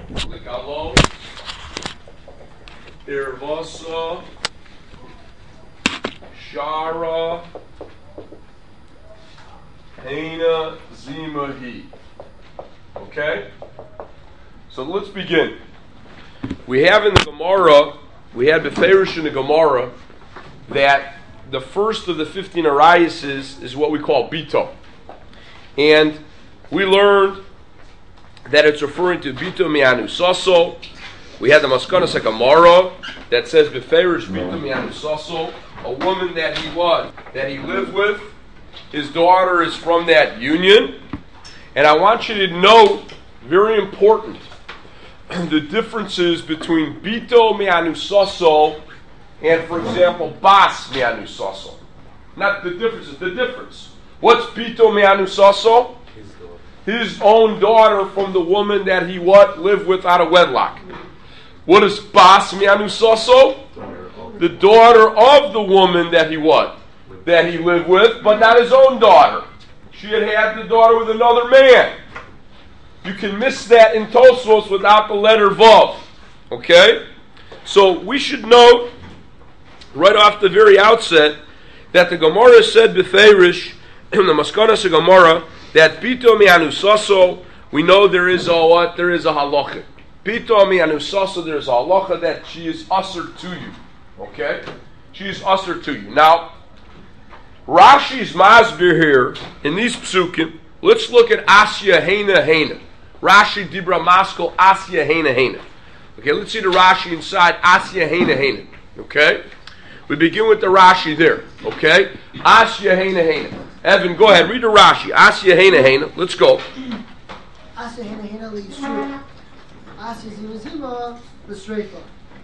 Legalo, Irvasa, Shara, Hena, Zimahi. Okay? So let's begin. We have in the Gemara, we had Beferish in the Gemara, that the first of the 15 arayas is what we call Bito. And we learned that it's referring to Bito Mianu Saso. We had the Maskanas Gemara that says Beferish Bito Mianu Saso, a woman that he lived with. His daughter is from that union. And I want you to note, very important, the differences between Bito Mianu Saso and, for example, Bas Mianu Saso. Not the differences, the difference. What's Bito Mianu Saso? His own daughter from the woman that he lived with out of wedlock. What is Bas Mianu Saso? The daughter of the woman that he lived with, but not his own daughter. She had the daughter with another man. You can miss that in Tosfos without the letter Vav. Okay? So we should note, right off the very outset, that the Gemara said Beferish, in the Maskanas Gemara, that Bito Mianu Saso, we know there is a what? There is a halacha. Bito Mianu Saso, there is a halacha that she is usher to you. Okay? She is usher to you. Now, Rashi's masbir here, in these psukim, let's look at Asya Hena Hena. Rashi Dibra Maskal Asya Hena Hena. Okay, let's see the Rashi inside Asya Hena Hena. Okay? We begin with the Rashi there. Okay? Asya Hena Hena. Evan, go ahead, read the Rashi. Asya Hena Hena. Let's go. Asya Hena Hena L'Yisur. Asya Zima Zima L'Sreifa.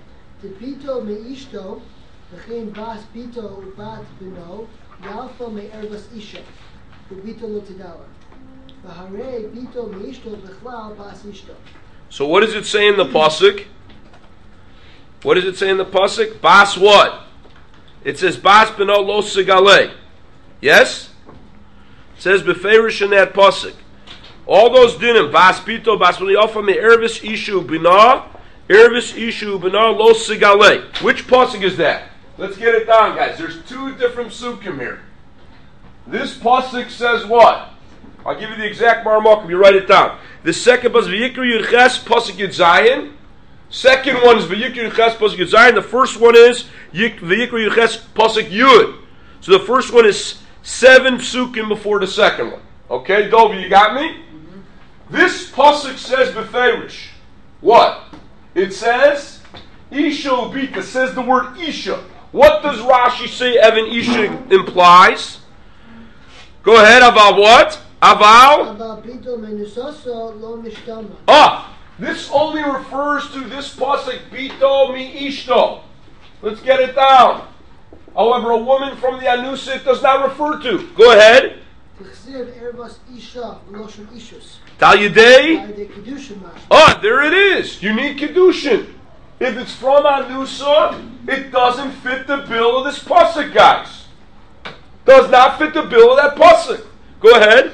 Tepito Me'ishto, V'chein Bas Pito Ubat Bino, Yalfa Me'erbas Isha, Ubito L'Tidala. V'harei Pito Me'ishto B'chlal Bas Ishto. So what does it say in the pasuk? What does it say in the pasuk? Bas what? It says Bas Bino Lo Sigale. Yes? It says Beferish in that pasuk. All those dinim, Bas Pito, Bas Yalfa Me'erbas Ishu Bina, Ervis Ishu Bina Lo Sigale. Which pasuk is that? Let's get it down, guys. There's two different sukkim here. This pasuk says what? I'll give you the exact marmokim. You write it down. The second pasuk V'yikru Yudches pasuk Yud Zayin. Second one is V'yikru Yudches pasuk Yud Zayin. The first one is V'yikru Yudches pasuk Yud. So the first one is 7 sukkim before the second one. Okay, Dovi, you got me? Mm-hmm. This pasuk says Beferish. What? It says Isha Ubita. It says the word Isha. What does Rashi say Evan Isha implies? Go ahead, Aval what? Aval? This only refers to this pasuk Bito Mi Ishto. Let's get it down. However, a woman from the Anusa it does not refer to. Go ahead. Tal Yidei. There it is. You need Kedushin. If it's from Anusa, it doesn't fit the bill of this pasuk, guys. Does not fit the bill of that pasuk. Go ahead.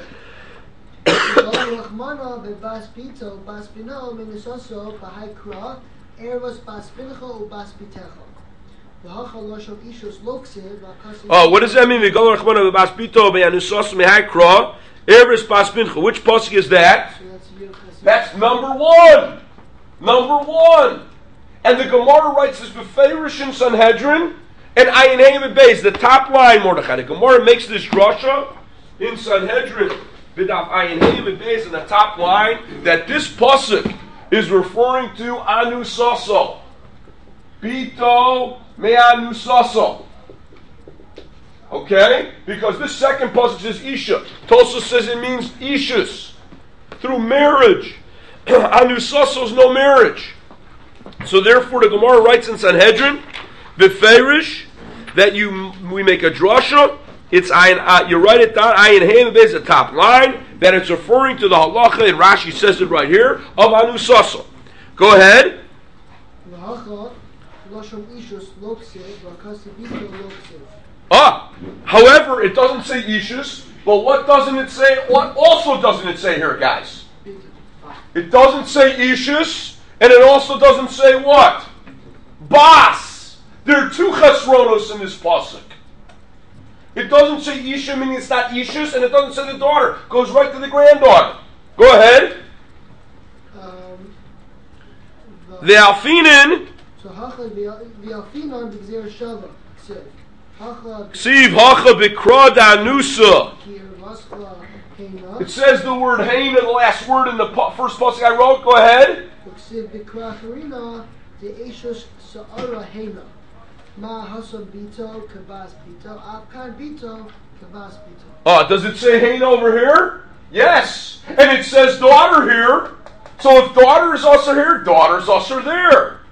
What does that mean? Which pasuk is that? That's number 1. Number 1. And the Gemara writes this Beferish in Sanhedrin and Ayin Heim Beis, the top line, Mordechai. The Gemara makes this drasha in Sanhedrin, B'daf Ayin Heim Beis, in the top line, that this pasuk is referring to Anu Saso. Bito Me'anu Saso. Okay? Because this second pasuk says Isha. Tosa says it means Ishus. Through marriage. Anu Saso is no marriage. So therefore the Gemara writes in Sanhedrin, Beferish, that we make a drasha, it's you write it down, Ayin Heim Beis, the top line, that it's referring to the halacha, and Rashi says it right here, of Anu Saso. Go ahead. However, it doesn't say Ishus, but what doesn't it say? What also doesn't it say here, guys? It doesn't say Ishus, And it also doesn't say what? Bas. There are two chesronos in this pasuk. It doesn't say Isha, meaning it's not Isha's, and it doesn't say the daughter. It goes right to the granddaughter. Go ahead. The Alfinin. So Hacha the Alfinon b'gzera shava. Ksiv Hacha b'kra danusa. It says the word Haina, the last word in the first pasuk I wrote. Go ahead. Does it say Haina over here? Yes. And it says daughter here. So if daughter is also here, daughter is also there.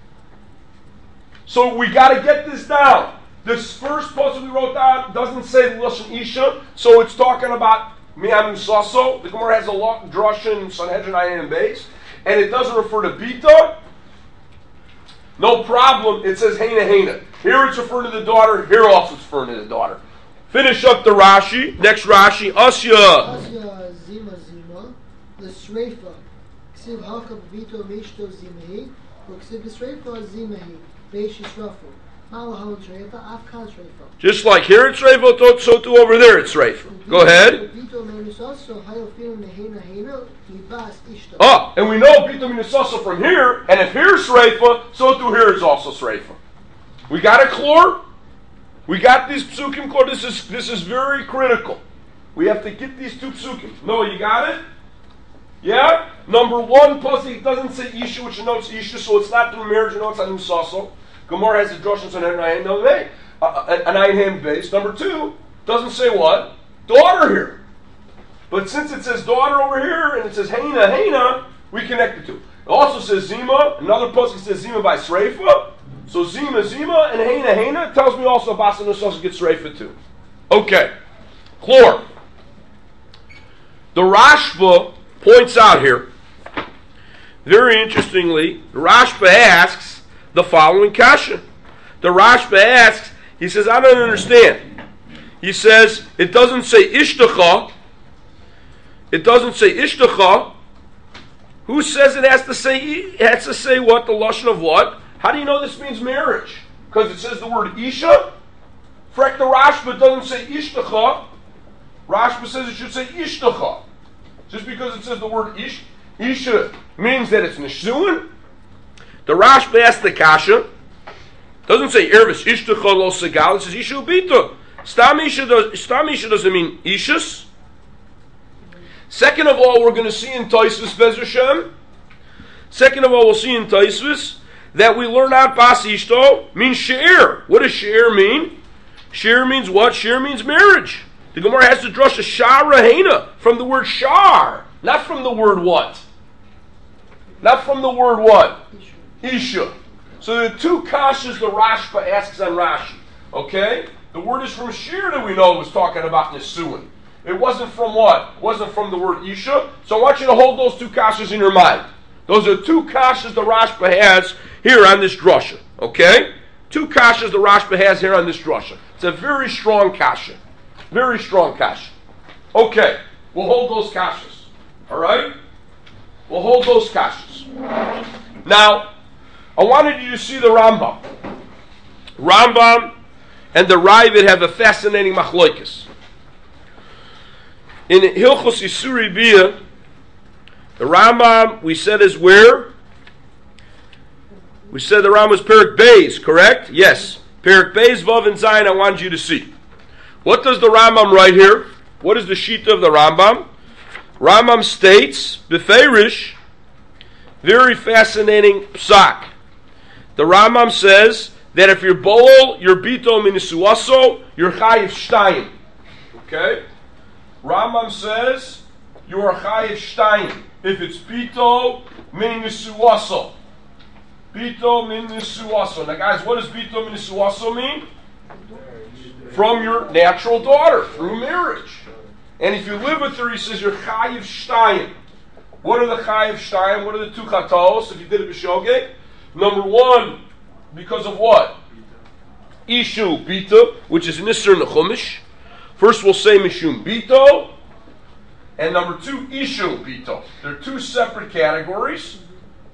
So we got to get this down. This first pasuk we wrote down doesn't say Lashon Isha, so it's talking about Mi'anu Saso. The Gemara has a long drasha in Sanhedrin Ayin and Beis, and it doesn't refer to Bita. No problem. It says Heina Heina. Here it's referring to the daughter. Here also it's referring to the daughter. Finish up the Rashi. Next Rashi. Asya. Asya Zima Zima. The Shreifa. Ksiv Haka Bito Mishto Zimahi. Ksiv Shreifa Zimahi. Beishi Shrafu. Just like here it's Reifa, so too over there it's Reifa. Go ahead. And we know Bito Minasaso from here, and if here's Reifa, so too here is also Reifa. We got it, Chlor? We got these psukim, Chlor. This is very critical. We have to get these two psukim. No, you got it? Yeah? Number one, pasuk doesn't say Isha, which denotes Isha, so it's not through marriage, it denotes Anusaso. Gemara has the droshes on an ayin hand base. Number two, doesn't say what? Daughter here. But since it says daughter over here, and it says Heina, Heina, we connect the two. It also says Zima. Another pasuk says Zima by Sreifa. So Zima, Zima, and Heina, Heina tells me also Basa Nusos gets Sreifa too. Okay. Chlor. The Rashba points out here, very interestingly, the Rashba asks, the following kasha. The Rashba asks, he says, I don't understand. He says, it doesn't say ishtacha. It doesn't say ishtacha. Who says it has to say what? The lashon of what? How do you know this means marriage? Because it says the word isha. Frek the Rashba doesn't say ishtacha. Rashba says it should say ishtacha. Just because it says the word isha means that it's nishuin. The Rashba asks the kasha. Doesn't say Ervis Ishtacha lo segal. It says Isha ubita. Stam Isha doesn't mean Ishus. Second of all, we're going to see in Taisvis Bez Hashem. Second of all, we'll see in Taisvis that we learn out Bas Ishto means She'er. What does She'er mean? She'er means what? She'er means marriage. The Gemara has to drush a Shara Heina from the word Shar, not from the word what? Not from the word what? Isha. So the two kashas the Rashba asks on Rashi. Okay? The word is from Shir that we know it was talking about Nisuin. It wasn't from what? It wasn't from the word Isha. So I want you to hold those two kashas in your mind. Those are two kashas the Rashba has here on this drasha. Okay? Two kashas the Rashba has here on this drasha. It's a very strong kasha. Very strong kasha. Okay. We'll hold those kashas. Alright? We'll hold those kashas. Now, I wanted you to see the Rambam. Rambam and the Ravid have a fascinating machloikis. In Hilchos Yisuri Bia, the Rambam, we said is where? We said the Rambam was Perik Beis, correct? Yes. Perik Beis, Vav, and Zayin, I wanted you to see. What does the Rambam write here? What is the shita of the Rambam? Rambam states, Beferish, very fascinating psak. The Rambam says that if you're Boel, you're Bito Minisuaso, you're Chayiv Shtayim. Okay? Rambam says you are Chayiv Shtayim. If it's Bito Minisuaso. Bito Minisuaso. Now guys, what does Bito Minisuaso mean? From your natural daughter, through marriage. And if you live with her, he says you're Chayiv Shtayim. What are the Chayiv Shtayim? What are the two chatos if you did it b'shogeg? Number one, because of what? Ishu Bito, which is Nisr in the Chumash. First we'll say Mishum Bito. And number two, Ishu Bito. They're two separate categories.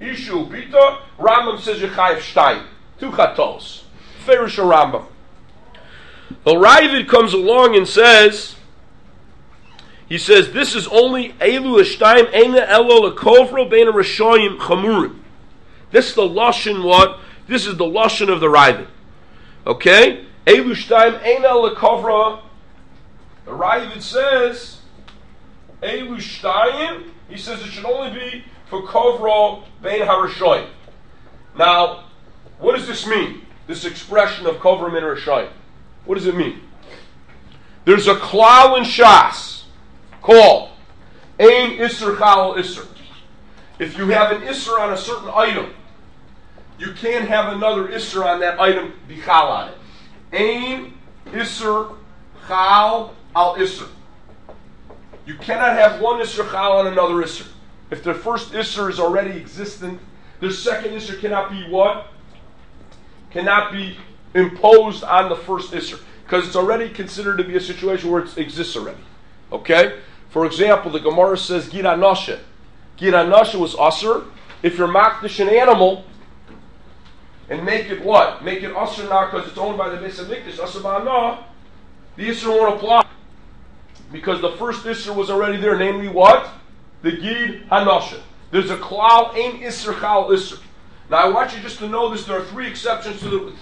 Ishu Bita. Rambam says you're chayiv shtayim. 2 chatos. Ferish Rambam. The Ravid comes along and says, he says, this is only Elu L'Shtayim Eina Elo L'Kovro Beina Rishoyim Chamurim. This is the Lashon what? This is the Lashon of the Ravid. Okay? Elu L'Shtayim Eina L'Kovro. The Ravid says, Elu L'Shtayim, he says it should only be for Kovro Bein HaRishoyim. Now, what does this mean? This expression of Kovro Bein HaRishoyim. What does it mean? There's a klal in Shas called Ein Isser Chal Isser. If you have an Isser on a certain item, you can't have another Isser on that item be Chal on it. Ein Isser Chal Al Isser. You cannot have one Isser Chal on another Isser. If the first Isser is already existent, the second Isser cannot be what? Cannot be imposed on the first Isser, because it's already considered to be a situation where it exists already. Okay? For example, the Gemara says Gid Anashe. Gid Anashe was Asr. If you're makdish an animal and make it what? Make it Asr now because it's owned by the Beis HaMikdash, Asr Ba'anah, the Isser won't apply. Because the first Isser was already there, namely what? The Gid Anashe. There's a klal, Ein Isser Chal Isser. Now I want you just to know this. There are 3 exceptions to the rule.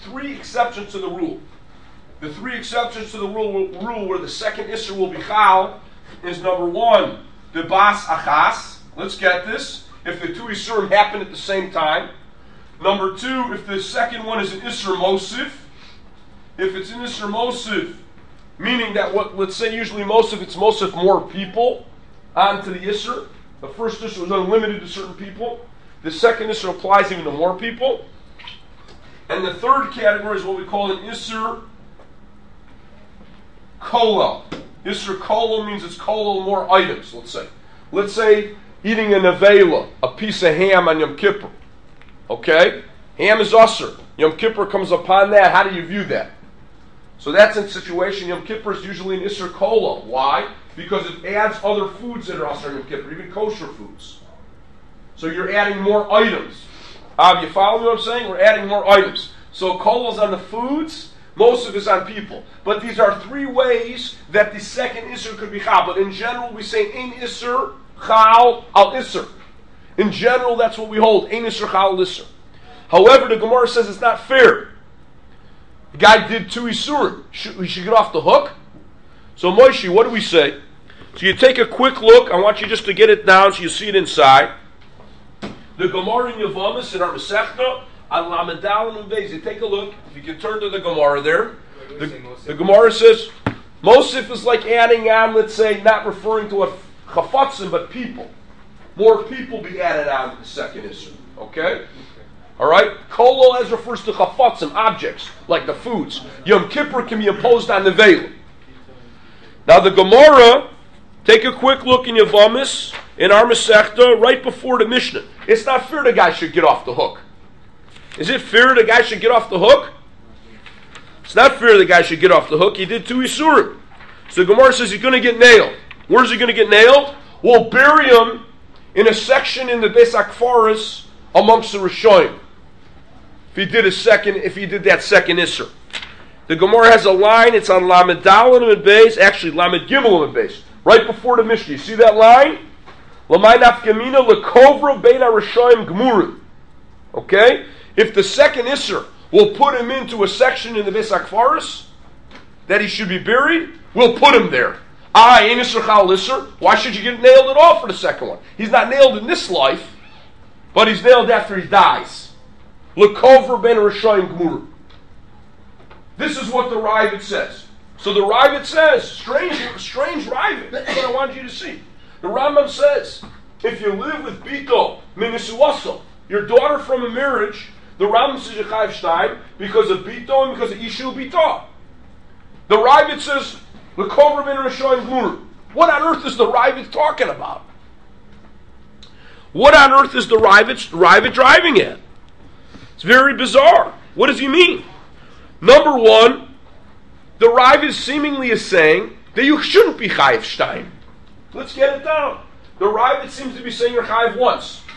The 3 exceptions to the rule where the second Isser will be Chal is number 1, the Bas Achas. Let's get this. If the 2 Issurim happen at the same time. Number 2, if the second one is an Isser Mosif. If it's an Isser Mosif, meaning that let's say usually Mosif, it's Mosif more people onto the Isser. The first Isser was unlimited to certain people. The second Isser applies even to more people. And the third category is what we call an Isser Kolel. Isser Kolel means it's Kolel more items, let's say. Let's say eating a nevela, a piece of ham on Yom Kippur. Okay? Ham is Usser. Yom Kippur comes upon that. How do you view that? So that's in situation. Yom Kippur is usually an Isser Kolel. Why? Because it adds other foods that are Usser on Yom Kippur, even kosher foods. So you're adding more items. You follow me what I'm saying? We're adding more items. So Kolel is on the foods, most of it is on people. But these are 3 ways that the second Isser could be Chal. But in general, we say Ein Isser Chal Al Isser. In general, that's what we hold. Ein Isser Chal Al Isser. However, the Gemara says it's not fair. The guy did 2 Isurim. We should get off the hook. So Moshe, what do we say? So you take a quick look. I want you just to get it down so you see it inside. The Gemara in Yavamis in our Masechta on Lamed Daled and Beis. You take a look. If you can turn to the Gemara there, the Gemara says Mosif is like adding on. Let's say not referring to a chafatzim, but people. More people be added on to the second issue. Okay. All right. Kolel as refers to chafatzim, objects like the foods. Yom Kippur can be imposed on the veil. Now the Gemara, take a quick look in Yavamis in our Masechta right before the Mishnah. It's not fair the guy should get off the hook. Is it fair the guy should get off the hook? It's not fair the guy should get off the hook. He did 2 Isurim. So the Gemara says he's going to get nailed. Where's he going to get nailed? We'll bury him in a section in the Beis HaKfaris amongst the Rishoyim. If he did that second Isser. The Gemara has a line. It's on Lamed Daled and Beis. Actually, Lamed Gimel and Beis. Right before the Mishnah. You see that line? L'may nafkamina lekovra bein harishoyim gmurim. Okay? If the second Isser will put him into a section in the Beis HaKfaris that he should be buried, we'll put him there. Ein Isser Chal Isser. Why should you get nailed at all for the second one? He's not nailed in this life, but he's nailed after he dies. Lekovra bein harishoyim gmurim. This is what the Ravid says. So the Ravid says, strange Ravid. That's what I want you to see. The Rambam says, if you live with Bito, Minisuaso, your daughter from a marriage, the Rambam says Yechayiv Shtayim because of Bito and because of Ishu Bito. The Ravid says, L'kovra bein harishoyim gmurim. What on earth is the Ravid talking about? What on earth is the Ravid driving at? It's very bizarre. What does he mean? Number 1, the Ravid seemingly is saying that you shouldn't be Chayiv Shtayim. Let's get it down. The Ravid seems to be saying you're Chayiv once.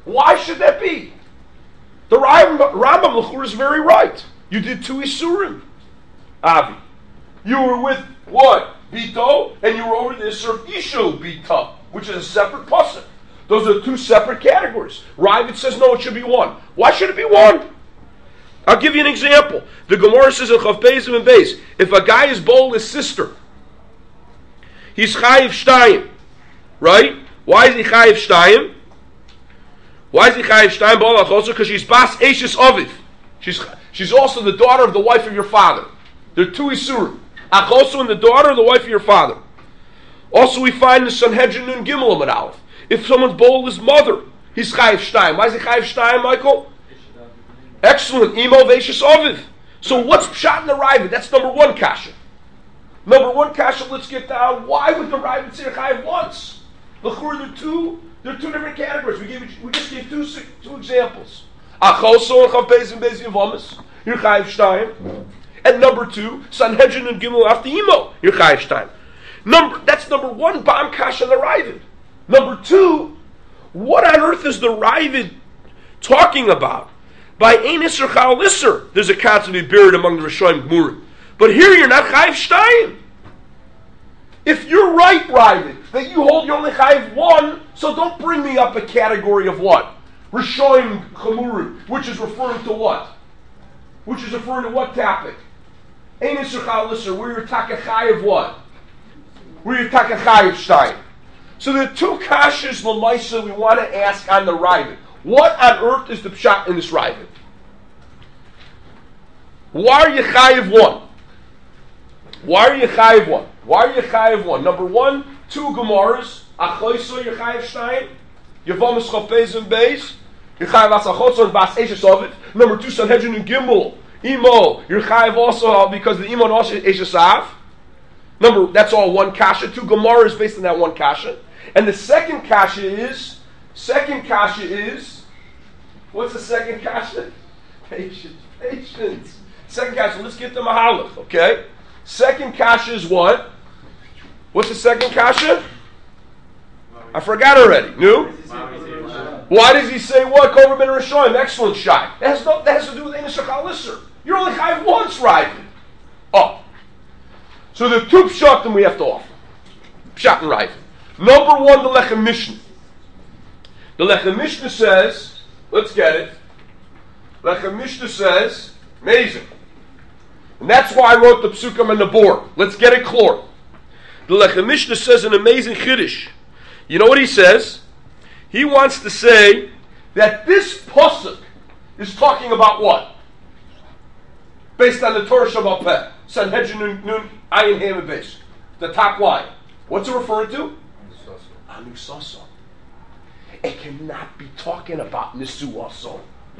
Why should that be? The Rambam L'chur is very right. You did 2 Isurim, Avi. You were with what? Bito, and you were over the Isur of Ishu Bita, which is a separate pasuk. Those are 2 separate categories. Ravid says no, it should be 1. Why should it be 1? I'll give you an example. The Gemara says in Chav Beis and Beis, if a guy is bol his sister, he's chayiv shtayim, right? Why is he chayiv shtayim? Why is he chayiv shtayim bol achosah? Because she's bas eishes aviv. She's also the daughter of the wife of your father. There are 2 isurim: achosu and the daughter of the wife of your father. Also, we find the Sanhedrin Nun Gimel Amud Aleph. If someone's bol his mother, he's chayiv shtayim. Why is he chayiv shtayim, Michael? Excellent. Imo Veishis Aviv. So what's pshat in the Ravid? That's number 1 kasha. Number 1 kasha, let's get down. Why would the Ravid say chayiv once? L'chur, there are 2 different categories. We just gave 2 examples. Achoso and Chav Beis and Beis Yevamis. You're chayiv shtayim. And number 2, Sanhedrin and Gimel after Imo. You're chayiv shtayim. That's number 1 bam kasha in the Ravid. Number 2, what on earth is the Ravid talking about? By Ein Isser Chal Isser, there's a concept to be buried among the Rishonim Gmurim. But here you're not Chayiv Shtayim. If you're right, Ravid, that you hold you only Chayiv 1, so don't bring me up a category of what? Rishonim Gmurim, which is referring to what? Which is referring to what topic? Ein Isser Chal Isser, where you're Taka Chayiv what? Where you're Taka Chayiv Shtayim. So there are 2 kashas l'maisa we want to ask on the Ravid. What on earth is the pshat in this Ravid? Why are you chayiv 1? Why are you chayiv 1? Why are you chayiv 1? Number 1, 2 Gemaras. Achoiso, you're chayiv shtayim. Yevamis Chav Beis and Beis. You're chayiv asachotzo and bas eishes aviv. Number 2, Sanhedrin and Gimel. Imo, you're chayiv also because the imo and also eishes av. That's all 1 kasha. 2 Gemaras based on that 1 kasha. And the second kasha is, what's the second kasha? Patience. Second kasha, let's get the mahalach, okay? Second kasha is what? What's the second kasha? I forgot already. No? Why does he say what? Kover ben Rishonim. Excellent shot. That has to do with Ein Shachal Isser. You're only chayiv once, right? Oh. So the 2 pshatim we have to offer. Pshat and right. Number 1, the Lechem Mishnah. The Lechem Mishnah says, let's get it. Lechem Mishnah says, amazing. And that's why I wrote the psukim on the board. Let's get it clear. The Lechem Mishnah says an amazing chiddush. You know what he says? He wants to say that this pasuk is talking about what? Based on the Torah Shabbat Peh. Sanhedrin Nun Ayin Ham Beis. The top line. What's it referring to? Anusaso. It cannot be talking about Nisuaso.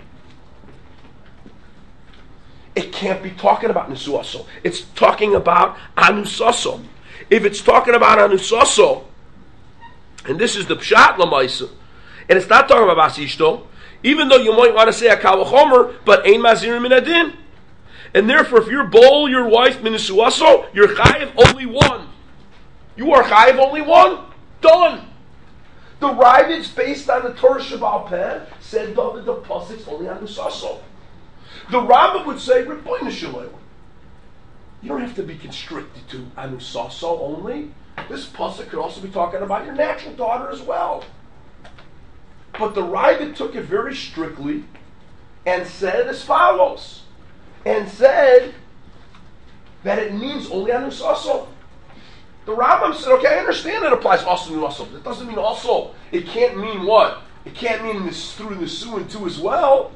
It can't be talking about Nisuaso. It's talking about Anusaso. If it's talking about Anusaso, and this is the Pshat Lamaisa, and it's not talking about Basishto, even though you might want to say a Kavachomer, but Ein Mazir Min Adin. And therefore, if you're bol your wife Minisuaso, you're Chayiv only 1. You are Chayiv only 1. Done. The Ravid's based on the Torah Shabbat Peh said David the pasuk's only on Nusaso. The Rambam would say, Rebbeinu Shalom, you don't have to be constricted to Anusaso only. This pasuk could also be talking about your natural daughter as well. But the Ravid took it very strictly and said as follows, and said that it means only Anusaso. The Rambam said, okay, I understand it applies also to Nusaso. It doesn't mean also. It can't mean what? It can't mean this through the Su and 2 as well.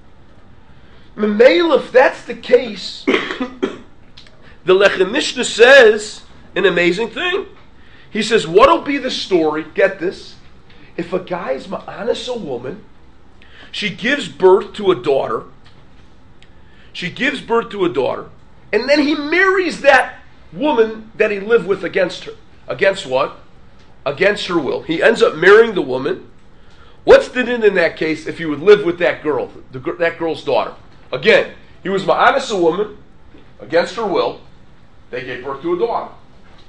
Memel, if that's the case, the Lechem Mishnah says an amazing thing. He says, what'll be the story? Get this. If a guy's ma'anis a woman, she gives birth to a daughter. And then he marries that woman that he lived with against her. Against what? Against her will. He ends up marrying the woman. What's the din in that case if he would live with that girl, that girl's daughter? Again, he was ma'anis a woman against her will. They gave birth to a daughter.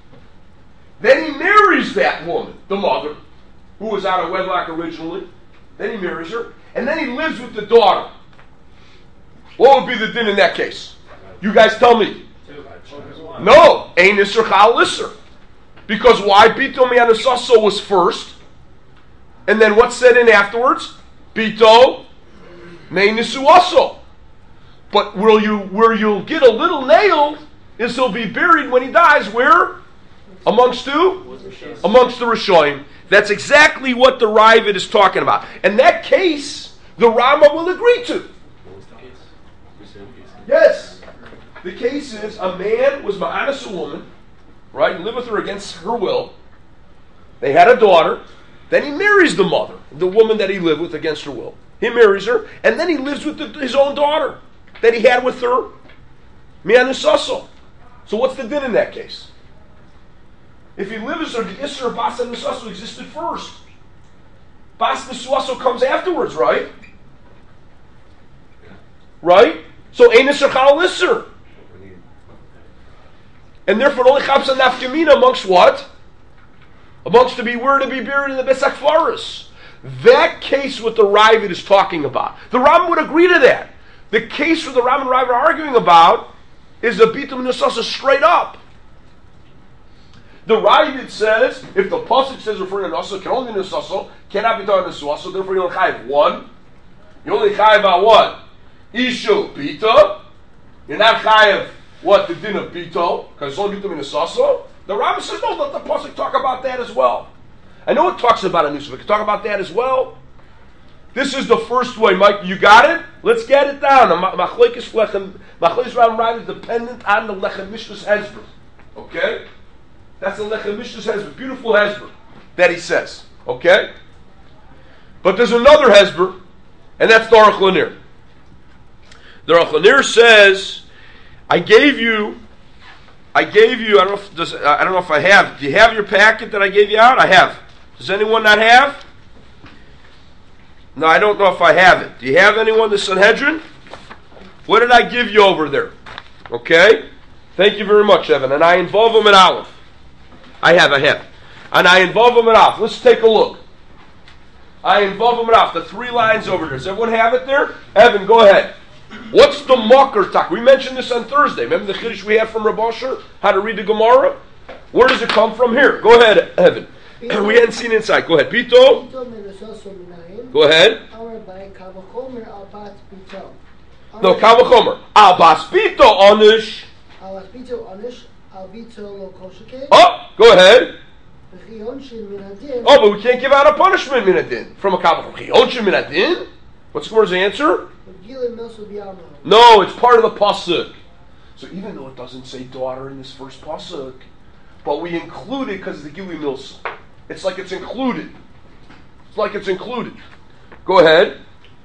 Then he marries that woman, the mother, who was out of wedlock originally. then he marries her, and then he lives with the daughter. What would be the din in that case? You guys tell me. No, ein isser chal isser. Because why? Bito mi'anusaso was first, and then what's said in afterwards? Bito me'nisuaso. But where you'll get a little nailed is he'll be buried when he dies. Where? Amongst who? Amongst the Rishonim. That's exactly what the Raavad is talking about. And that case, the Rambam will agree to. Yes. The case is a man was ma'anas a woman, right? He lived with her against her will. They had a daughter. Then he marries the mother, the woman that he lived with against her will. He marries her, and then he lives with his own daughter that he had with her. Mi'anusaso. So what's the din in that case? If he lives with her, the Isser of Bas Nusaso existed first. Bas Nusaso comes afterwards, right? Right? So Ein Isser Chal Isser. And therefore only Chapsa Nafkamina amongst what? Amongst to be buried in the Besak Forest. That case what the Raavad is talking about. The Rambam would agree to that. The case where the Rambam and Raavad are arguing about is the Bitum Nusasa straight up. The Raavad says, if the Pasuk says referring to Nusasa, can only Nusasa, cannot be done Nusasa, therefore you only chayiv one. You only chayiv about what? Ishu Bita. You're not chayiv what? The din of Bito, because it's only Bitum Nusasa. The Rambam says, no, let the Pasuk talk about that as well. I know it talks about a Nusasa, but it can talk about that as well. This is the first way, Mike. You got it? Let's get it down. Machlekes Raavad is dependent on the Lechem Mishnah's Hezbollah. Okay? That's the Lechem Mishnah's Hezbollah. Beautiful Hezbollah that he says. Okay? But there's another Hezbollah, and that's the Aruch Lanir. The Aruch Lanir says, I gave you, I don't know if I have. Do you have your packet that I gave you out? I have. Does anyone not have? No, I don't know if I have it. Do you have anyone, the Sanhedrin? What did I give you over there? Okay? Thank you very much, Evan. And I involve them in Aleph. I have. And I involve them in Aleph. Let's take a look. I involve them in Aleph. The 3 lines over there. Does everyone have it there? Evan, go ahead. What's the Makar Tak? We mentioned this on Thursday. Remember the Chiddush we had from Rav Asher? How to read the Gemara? Where does it come from? Here. Go ahead, Evan. We hadn't seen inside. Go ahead. Pito. Go ahead. No, Kavachomer. Albas Pito Onish. Oh, go ahead. Oh, but we can't give out a punishment minadin from a Kavachomer. Chiyonshin minadin? What's Gemara's answer? No, it's part of the pasuk. So even though it doesn't say daughter in this first pasuk, but we include it because of the Gili Milsa. It's like it's included. Go ahead.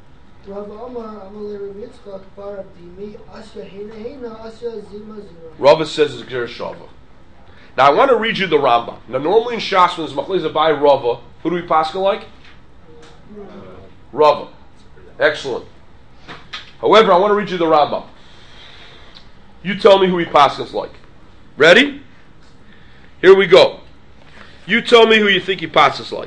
Rava says it's Gzer Shava. Now I want to read you the Rambam. Now normally in Shas when there's Machleza by Rava, who do we paskin like? Rava. Excellent. However, I want to read you the Rambam. You tell me who he paskins like. Ready? Here we go. You tell me who you think he passes like.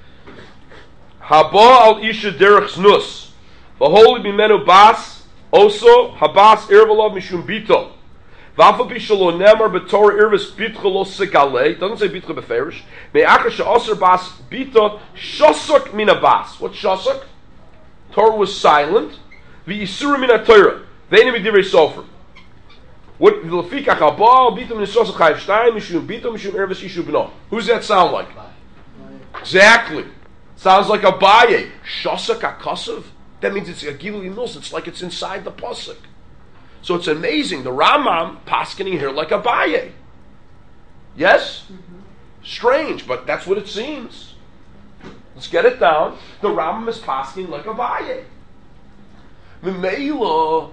Haba al isha derech znus. V'holi b'menu bas oso habas irvalav mishum bito. V'afa b'shalo nemar b'torah irvis bitcha lo segale. Doesn't say bitcha b'ferish. Me'achar she'aser bas bito shosuk mina bas. What's shosuk? Torah was silent. V'yisura mina Torah. V'enim b'divrei sofer. What l'fikach haba bitum nisosach chayiv shtayim mishum bitum mishum irvis yishu b'no. Who's that sound like? Exactly. Sounds like Abaye. Shosak akasav. That means it's a gilui mills. It's like it's inside the pasuk. So it's amazing. The Rambam paskening here like Abaye. Yes? Mm-hmm. Strange, but that's what it seems. Let's get it down. The Rambam is paskening like Abaye. Memela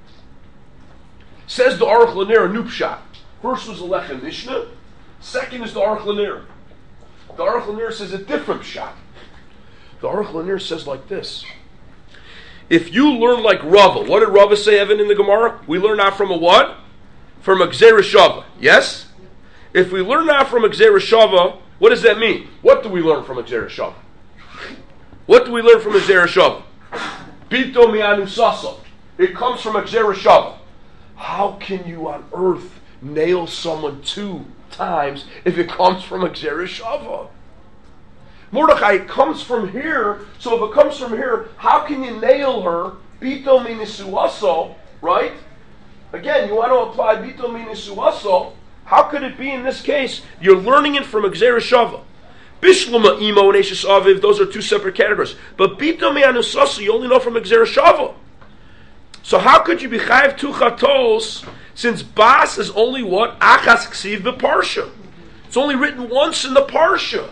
says the Aruch Lanir a Nupshat. First was the Lechem Mishnah. Second is the Aruch Lanir. The Aruch Lanir says a different shot. The Aruch Lanir says like this. If you learn like Rava, what did Rava say, Evan, in the Gemara? We learn out from a what? From a Gzeira Shava. Yes? If we learn out from a Gzeira Shava, what does that mean? What do we learn from a Gzeira Shava? What do we learn from a Xereshava? Bito mi'anu sasa. It comes from a Xereshava. How can you on earth nail someone 2 times if it comes from a Xereshava? Mordechai, it comes from here, so if it comes from here, how can you nail her? Bito minisuaso, right? Again, you want to apply bito minisuaso. How could it be in this case? You're learning it from a Xereshava. Bishlama, imo, and eshes aviv, those are 2 separate categories. But bito mi'anusaso, you only know from a Xereshava. So how could you be chayiv 2 chatos, since bas is only what? Achas ksiv beparsha. It's only written once in the parsha.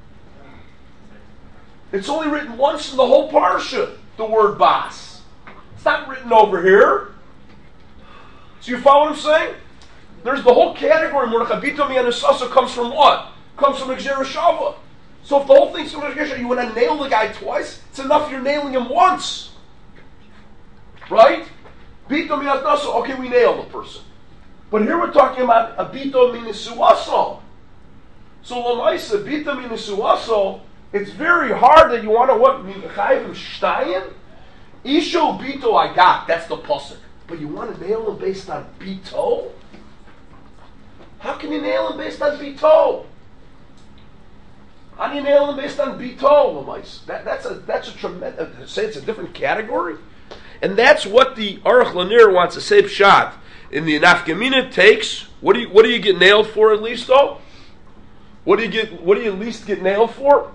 It's only written once in the whole parsha, the word bas. It's not written over here. So you follow what I'm saying? There's the whole category, Mordechai. Bito mi'anusasa comes from what? Comes from a Xereshava. So if the whole thing's from a Xereshava, you want to nail the guy twice, it's enough you're nailing him once. Right? Bito mi'anusasa, okay, we nail the person. But here we're talking about a bito minisuaso. So l'maisa, bito minisuaso, it's very hard that you want to what? Chayvim shtayim? Isho bito I got, that's the pasuk. But you want to nail him based on bito? How can you nail him based on bito? How do you nail him based on bito, l'maisa? That's a tremendous, say it's a different category? And that's what the Aruch Lanier wants to say pshat. In the nafkamina takes, what do you get nailed for at least though? What do you at least get nailed for?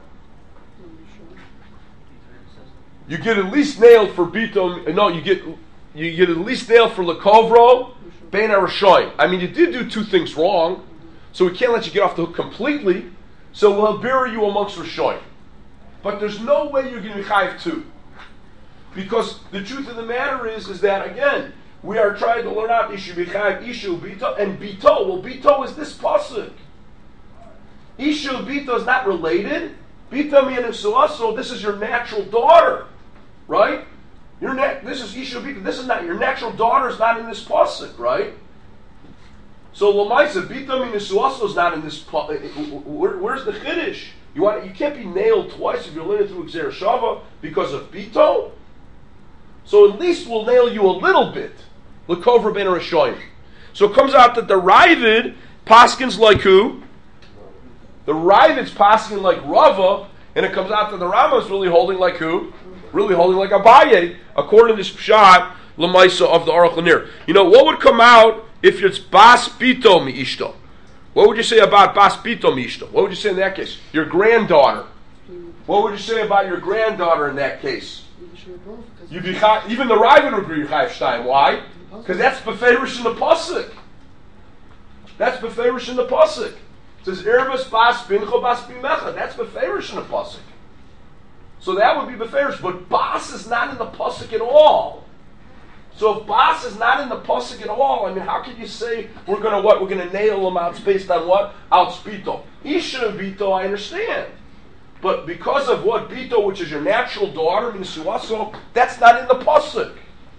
You get at least nailed for bito. No, you get at least nailed for lekovro, bein arashoyim. I mean, you did do 2 things wrong, so we can't let you get off the hook completely. So we'll bury you amongst rashoyim. But there's no way you're going to be chayiv 2, because the truth of the matter is that again we are trying to learn out ishu b'chayiv ishu bito and bito. Well, bito is this pasuk. Ishu bito is not related. Bito mi'anusuaso. This is your natural daughter. Right? This is Isha Bita. This is not your natural daughter. Is not in this pasuk, right? So Lamaisa Bita Minisuaso is not in this. Where's the chiddush? You can't be nailed twice if you're learning through Xereshava because of Bito. So at least we'll nail you a little bit. L'kovra ben Rashoyim. So it comes out that the Ravid paskins like who? The Ravid's paskin like Rava, and it comes out that the Rama is really holding like who? Really holding like Abaye, according to this pshat lemaisa of the Aruch Lanier. You know what would come out if it's bas bito mi ishto? What would you say about bas bito mi ishto? What would you say in that case? Your granddaughter. What would you say about your granddaughter in that case? You'd be even the Ravid would agree chayiv shtayim. Why? Because that's beferish in the pasuk. That's beferish in the pasuk. It says erbas bas bincho bas bimecha. That's beferish in the pasuk. So that would be beferish, but bas is not in the pasuk at all. So if bas is not in the pasuk at all, I mean, how can you say we're going to what? We're going to nail them out based on what? Out bito. Isha bito, I understand. But because of what? Bito, which is your natural daughter, Minisuaso, that's not in the pasuk.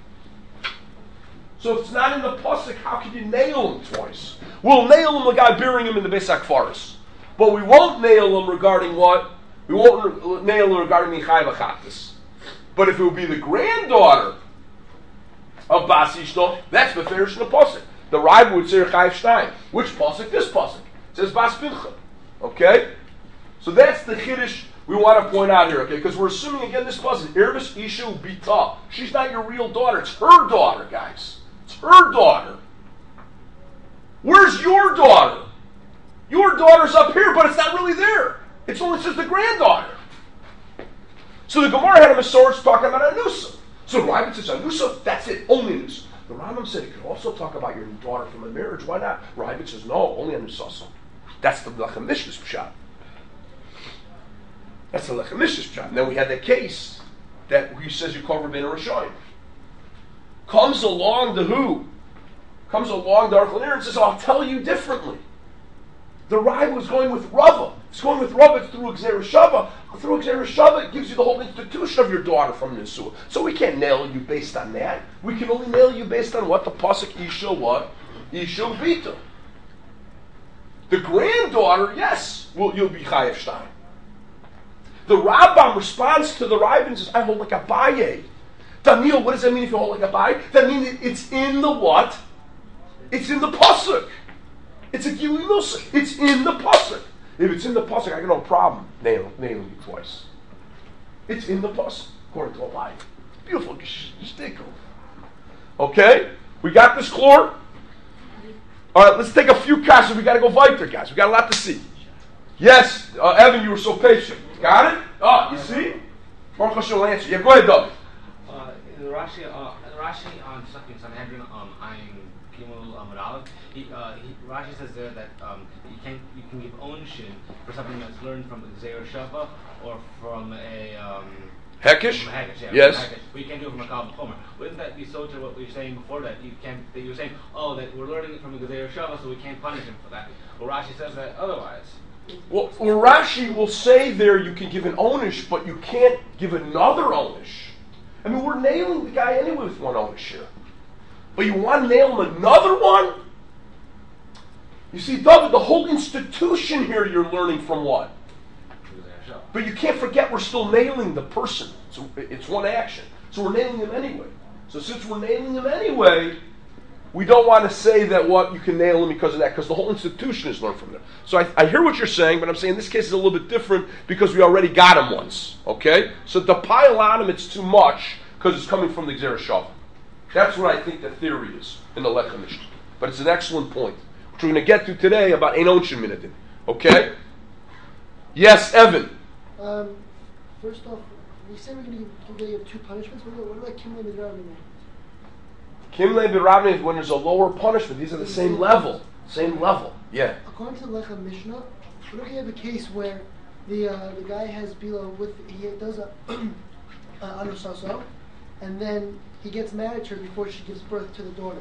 So if it's not in the pasuk, how can you nail him twice? We'll nail him the guy burying him in the Besak forest. But we won't nail him regarding what? We won't nail him regarding Michai Vachatis. But if it would be the granddaughter of Bas Ishto, that's beferish in the pasuk. The Rav would say Chayiv Shtayim. Which pasuk? This pasuk. It says Bas Pincha. Okay? So that's the chiddush we want to point out here, okay? Because we're assuming again this pasuk, Irvis Ishu Bita. She's not your real daughter, it's her daughter, guys. It's her daughter. Where's your daughter? Your daughter's up here, but it's not really there. It only says the granddaughter. So the Gemara had a Masorah talking about Anusa. So the Rambam says Anusa, that's it, only Anusa. The Rambam said it could also talk about your daughter from a marriage. Why not? Rambam says no, only Anusa. That's the Lechem Mishnas pshat. That's the Lechem Mishnas pshat. And then we had the case that he says you cover Ben Rishayim. Comes along the who? Comes along the Aruch Lanier and says, I'll tell you differently. The Rav was going with Rava. It's going with Rava through Xereshava. Through Xereshava, it gives you the whole institution of your daughter from Nisua. So we can't nail you based on that. We can only nail you based on what? The Pasuk Isha what? Isha Bita. The granddaughter, yes, you'll be Chayiv Shtayim. The Rambam responds to the Raiva and says, I hold like Abaye. Daniel, what does that mean if you hold like Abaye? That means it's in the what? It's in the pasuk. It's a Gilunos. It's in the pasuk. If it's in the pasuk, I got no problem nailing you twice. It's in the pasuk, according to Abaye. Beautiful shtickle. Okay? We got this chlor? Alright, let's take a few kashas. We got to go weiter, guys. We got a lot to see. Yes, Evan, you were so patient. Got it? Oh, you see? Baruch Hashem will answer. Yeah, go ahead, Doug. In Rashi on Sanhedrin, Ayin Gimel Amud Aleph, Rashi says there that you can give ownership for something that's learned from a Zeir Shava or from a Hekesh? Yes. Hekesh. But you can't do it from a Kal V'chomer. Wouldn't that be so to what we were saying before that you can't? That you were saying, that we're learning it from a Gezer Shava, so we can't punish him for that. Well, Rashi says that otherwise. Well, Rashi will say there you can give an onish, but you can't give another onish. I mean, we're nailing the guy anyway with one onish here. But you want to nail him another one? You see, David, the whole institution here you're learning from what? But you can't forget we're still nailing the person. So it's one action. So we're nailing him anyway. So since we're nailing him anyway, we don't want to say that you can nail him because of that, because the whole institution is learned from there. So I hear what you're saying, but I'm saying this case is a little bit different because we already got him once. Okay? So to pile on him, it's too much because it's coming from the Gzera Shava. That's what I think the theory is in the Lechem Mishnah. But it's an excellent point, which we're going to get to today about Ein Onshin Minadin. Okay? Yes, Evan. First off, we say we're going to give 2 punishments. What about Kimle B'Ravim? Kimle B'Ravim is when there's a lower punishment. These are the same level. Same level. Yeah. According to the Lechem Mishnah, we're looking at a case where the guy has Bila he does a Anusaso, and then he gets married to her before she gives birth to the daughter.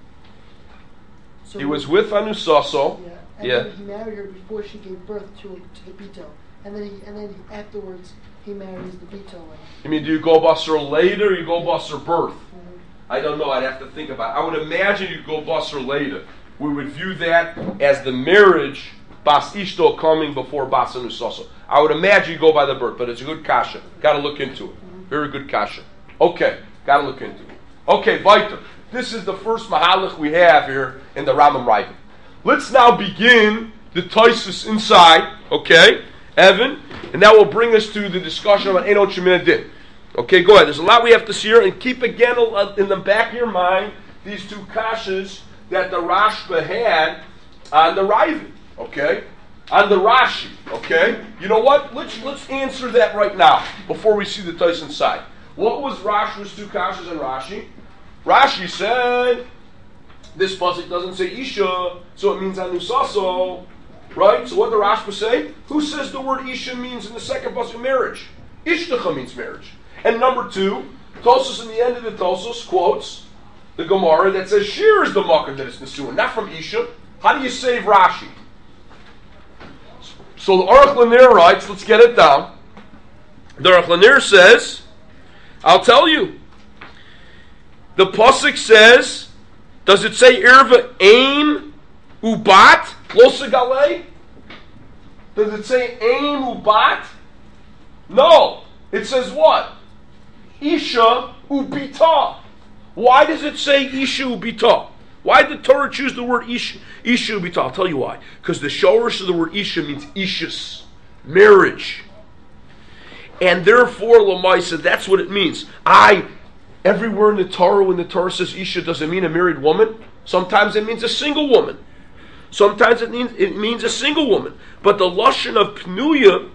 So he was with Anusaso. Yeah. And then he married her before she gave birth to the Bito. And then afterwards he marries the Bito. You mean, do you go Basar later or you go Basar birth? Mm-hmm. I don't know. I'd have to think about it. I would imagine you go Basar later. We would view that as the marriage, Bas Ishto coming before Bas Anusaso. I would imagine you go by the birth, but it's a good kasha. Got to look into it. Mm-hmm. Very good kasha. Okay, got to look into it. Okay, Vaiter. This is the first mahalach we have here in the Rambam Raiva. Let's now begin the Taisus inside, okay, Evan, and that will bring us to the discussion about Ein Onshin Minadin. Okay, go ahead. There's a lot we have to see here, and keep again in the back of your mind these 2 kashas that the Rashba had on the Raiva, okay, on the Rashi, okay. You know what? Let's answer that right now before we see the Taisus inside. What was Rashi's 2 kashas on Rashi? Rashi said, this pasuk doesn't say Isha, so it means Anusaso, right? So what did Rashba say? Who says the word Isha means in the second pasuk marriage? Ishtacha means marriage. And number 2, Tosos in the end of the Tosos quotes the Gemara that says Shir is the makkah that is Nesuin, not from Isha. How do you save Rashi? So the Aruch Lanier writes, let's get it down. The Aruch Lanier says, I'll tell you. The pasuk says, does it say Irva Aim Ubat Losagale? Does it say Aim Ubat? No. It says what? Isha Ubita. Why does it say Isha Ubita? Why did the Torah choose the word Isha Ubita? I'll tell you why. Because the shorish of the word Isha means Ishus, marriage. And therefore, Lamaisa, that's what it means. Everywhere in the Torah, when the Torah says Isha, does it mean a married woman? Sometimes it means a single woman. Sometimes it means a single woman. But the Lashon of Pnuya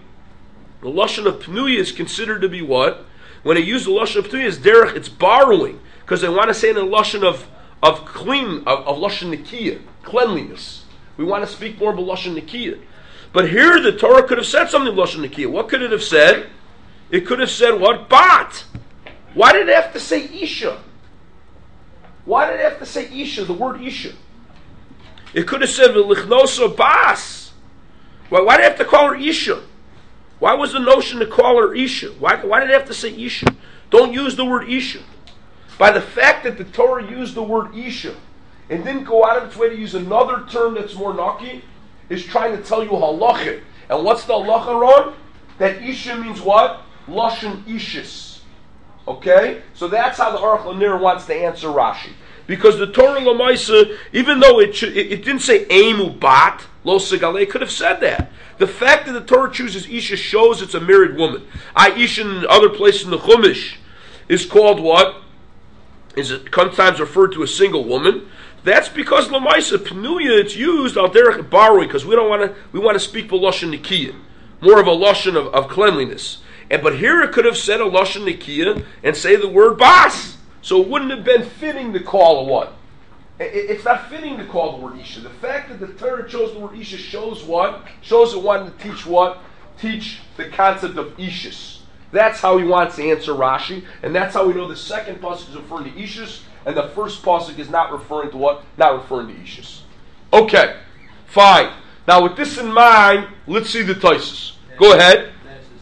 is considered to be what? When they use the Lashon of Pnuya, it's derech, it's borrowing. Because they want to say in the Lashon of Lashon Nikiyah, cleanliness. We want to speak more about Lashon Nikiyah. But here the Torah could have said something Lashon Nikiyah. What could it have said? It could have said what? Bat. Why did it have to say Isha? Why did it have to say Isha, the word Isha? It could have said V'lichnoso Bas. Why did it have to call her Isha? Why was the notion to call her Isha? Why did it have to say Isha? Don't use the word Isha. By the fact that the Torah used the word Isha and didn't go out of its way to use another term that's more naki, is trying to tell you halachic. And what's the halacha, Ron? that Isha means what? Lashon Ishis. Okay? So that's how the Aruch LaNer wants to answer Rashi. Because the Torah Lamaisa, even though it didn't say Emu Bat, Lo Segale, it could have said that. The fact that the Torah chooses Isha shows it's a married woman. Isha in other places in the Chumash is called what? Is it sometimes referred to a single woman? That's because Lamaisa Pnuya, it's used al derech barui, because we want to speak b'lashon nikiyah, more of a lashon of cleanliness. But here it could have said a lashon nikiyah and say the word bas. So it wouldn't have been fitting to call a what? It's not fitting to call the word Isha. The fact that the Torah chose the word Isha shows what? Shows it wanted to teach what? Teach the concept of Ishis. That's how he wants to answer Rashi, and that's how we know the second pasuk is referring to Ishis, and the first pasuk is not referring to what? Not referring to Ishis. Okay, fine. Now with this in mind, let's see the Taisus. Go ahead.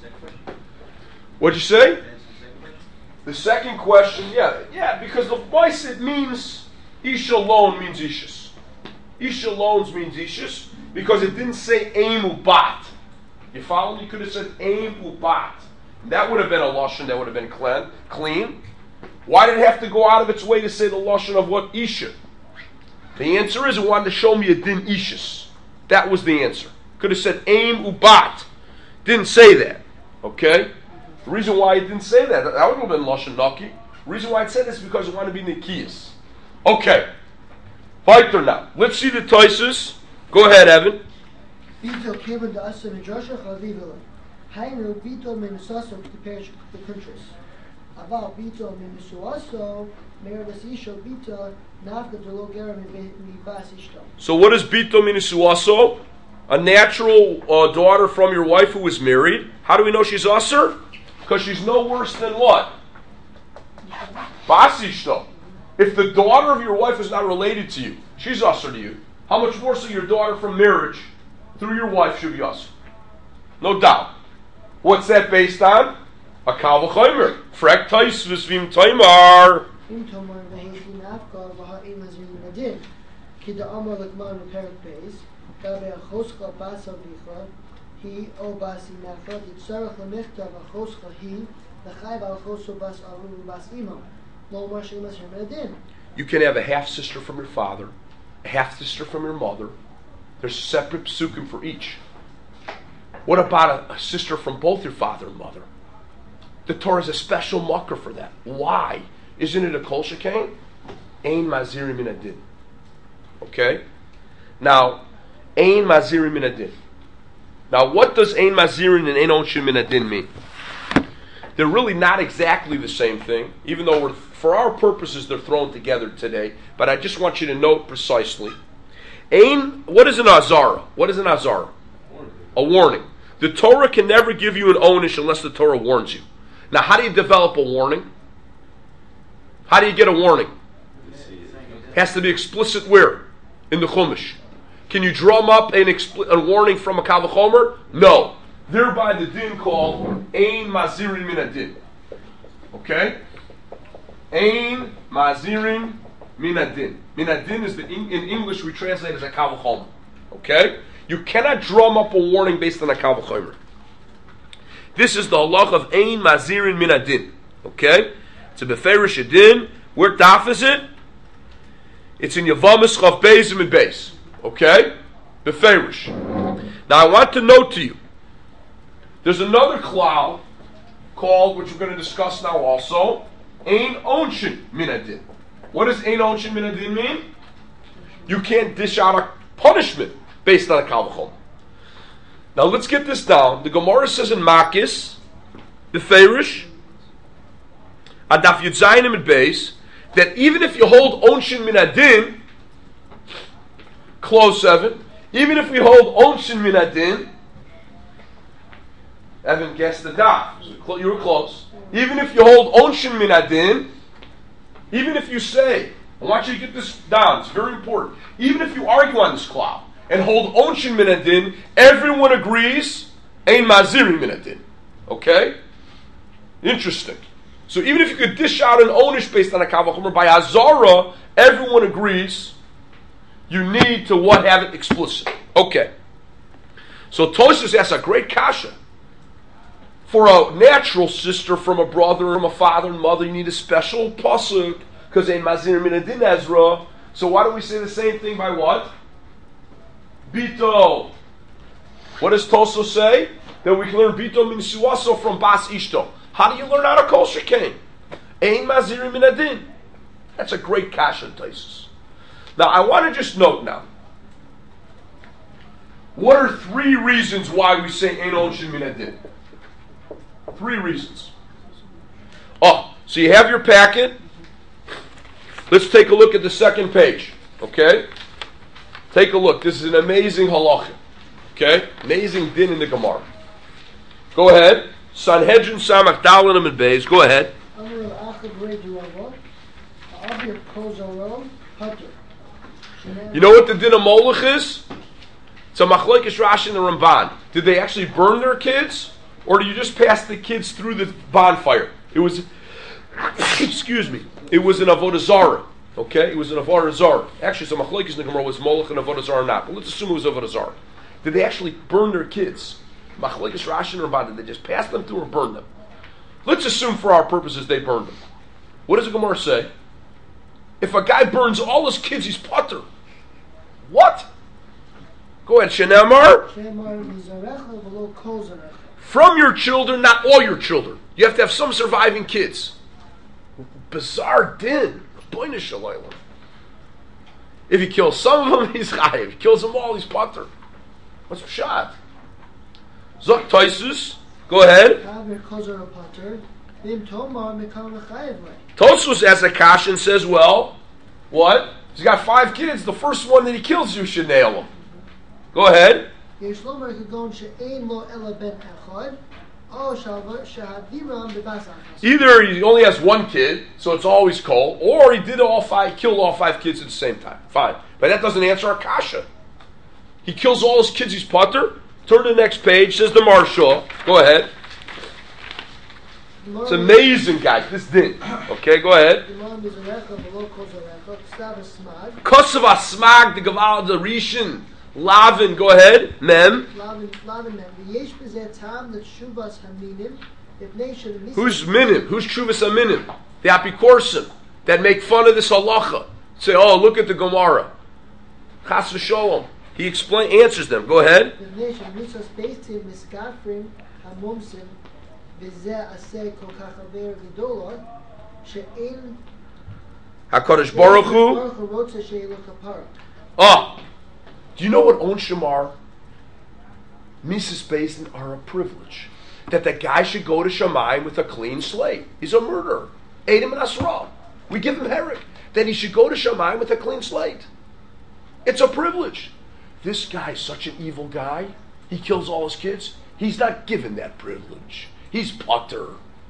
What'd you say? The second question, yeah, because the voice it means Isha alone means Ishis. Isha alone means Ishis because it didn't say Aim Ubat. You follow me? You could have said Aim Ubat. That would have been a lashon that would have been clean. Why did it have to go out of its way to say the lashon of what? Isha. The answer is it wanted to show me a din Ishis. That was the answer. Could have said Aim Ubat. Didn't say that. Okay? The reason why it didn't say that would have been lashon naki. The reason why it said this is because it wanted to be nikiyas. Okay. Fighter now. Let's see the Taisus. Go ahead, Evan. Vito kibbutz the asim and Joshua chavivela. Hainu vito minusaso to perish the countries. Aval vito minusuaso meredus isho vito nafka delo gera mi bas ishto. So what is bito minusuaso? A natural daughter from your wife who is married. How do we know she's usher? Because she's no worse than what? Bas ishto. If the daughter of your wife is not related to you, she's usher to you. How much more so your daughter from marriage through your wife should be usher? No doubt. What's that based on? A kal v'chomer. Frek tais v'svim taimar. In tomar v'heitin afkar v'ha'im hazrin nadin. Ki da amar l'kman v'perik beis. Gabe achoscha basa v'cha. Hi o basi nafa. Yitzarach l'michta v'achoscha hi. L'chai v'achoscha bas aru v'bas imo. No mar sh'im hazrin nadin. You can have a half sister from your father, a half sister from your mother. There's separate psukim for each. What about a sister from both your father and mother? The Torah is a special mucker for that. Why? Isn't it a kol shekain? Ein mazirim min adin. Okay? Now, ein mazirim min adin. Now, what does ein mazirin and ein onshin min adin mean? They're really not exactly the same thing, even though for our purposes they're thrown together today. But I just want you to note precisely. What is an azara? What is an azara? A warning. The Torah can never give you an onish unless the Torah warns you. Now, how do you develop a warning? How do you get a warning? It has to be explicit where? In the Chumash. Can you drum up a warning from a kal v'chomer? No. Thereby the din called Ein Mazirin Min Adin. Okay? Ein Mazirin Min Adin. Min Adin is in English we translate as a kal v'chomer. Okay? You cannot drum up a warning based on a kal v'chomer. This is the halach of Ein Mazirin Min Adin. Okay? It's a beferish adin. Where daf is it? It's in Yavamis Chav Beis and Beis. Okay? Beferish. Now I want to note to you, there's another klal called, which we're going to discuss now also, Ein Onshin Min Adin. What does Ein Onshin Min Adin mean? You can't dish out a punishment based on a kal v'chomer. Now let's get this down. The Gemara says in Makis, Beferish, Adaf Yudzayinim and Beis, that even if you hold Onshin Min Adin, close 7, even if we hold Onshin Min Adin, Evan guessed the daf. You were close. Even if you hold Onshin Min Adin, even if you say, I want you to get this down, it's very important. Even if you argue on this cloud and hold Onshin Min Adin, everyone agrees, Ein Mazirin Min Adin. Okay? Interesting. So even if you could dish out an onish based on a kal v'chomer by Hazara, everyone agrees you need to what? Have it explicit. Okay. So Tosfos asks a great kasha. For a natural sister from a brother, from a father and mother, you need a special pasuk because ein mazir min adin Ezra. So why don't we say the same thing by what? Bito. What does Toso say? That we can learn Bito min suaso from Bas Ishto. How do you learn out of Kol Shekain? Ein mazir min adin. That's a great kasha in Taisus. Now I want to just note now. What are 3 reasons why we say ein onshin min adin? 3 reasons. Oh, so you have your packet. Let's take a look at the second page. Okay? Take a look. This is an amazing halacha. Okay? Amazing din in the Gemara. Go ahead. Sanhedrin Samach Dalanam and Beis. Go ahead. You know what the din of Molech is? It's a machlokes Rashi and the Ramban. Did they actually burn their kids? Or do you just pass the kids through the bonfire? It was, excuse me, it was an avodah zarah. Okay, it was an avodah zarah. Actually, some machlokes in the Gemara was molech and avodah zarah or not. But let's assume it was avodah zarah. Did they actually burn their kids? Machlokes Rashi and Ramban. Did they just pass them through or burn them? Let's assume for our purposes they burned them. What does the Gemara say? If a guy burns all his kids, he's potter. What? Go ahead, Shenamar. From your children, not all your children. You have to have some surviving kids. Bizarre din. If he kills some of them, he's chayiv. If he kills them all, he's potter. What's pshat? Zok Taisus. Go ahead. Tosus as a kashan says, well, what? He's got 5 kids. The first one that he kills, you should nail him. Go ahead. Either he only has 1 kid, so it's always Kol, or he killed all 5 kids at the same time. Fine. But that doesn't answer our kasha. He kills all his kids, he's potter. Turn to the next page, says the Marsha. Go ahead. It's amazing, guys, this din. Okay, go ahead. Kosav Asmag, the Gaval, the Rishon. Lavin, go ahead. Mem. Who's minim? Who's Shuvas Aminim? The Apikorsim that make fun of this halacha. Say, oh, look at the Gemara. Chas v'sholom. He answers them. Go ahead. HaKadosh Baruch Hu. Oh. Do you know what On Shamar, Mises Basin are a privilege? That the guy should go to Shammai with a clean slate. He's a murderer. Edom and Asra. We give him herek. That he should go to Shammai with a clean slate. It's a privilege. This guy's such an evil guy. He kills all his kids. He's not given that privilege. He's potter.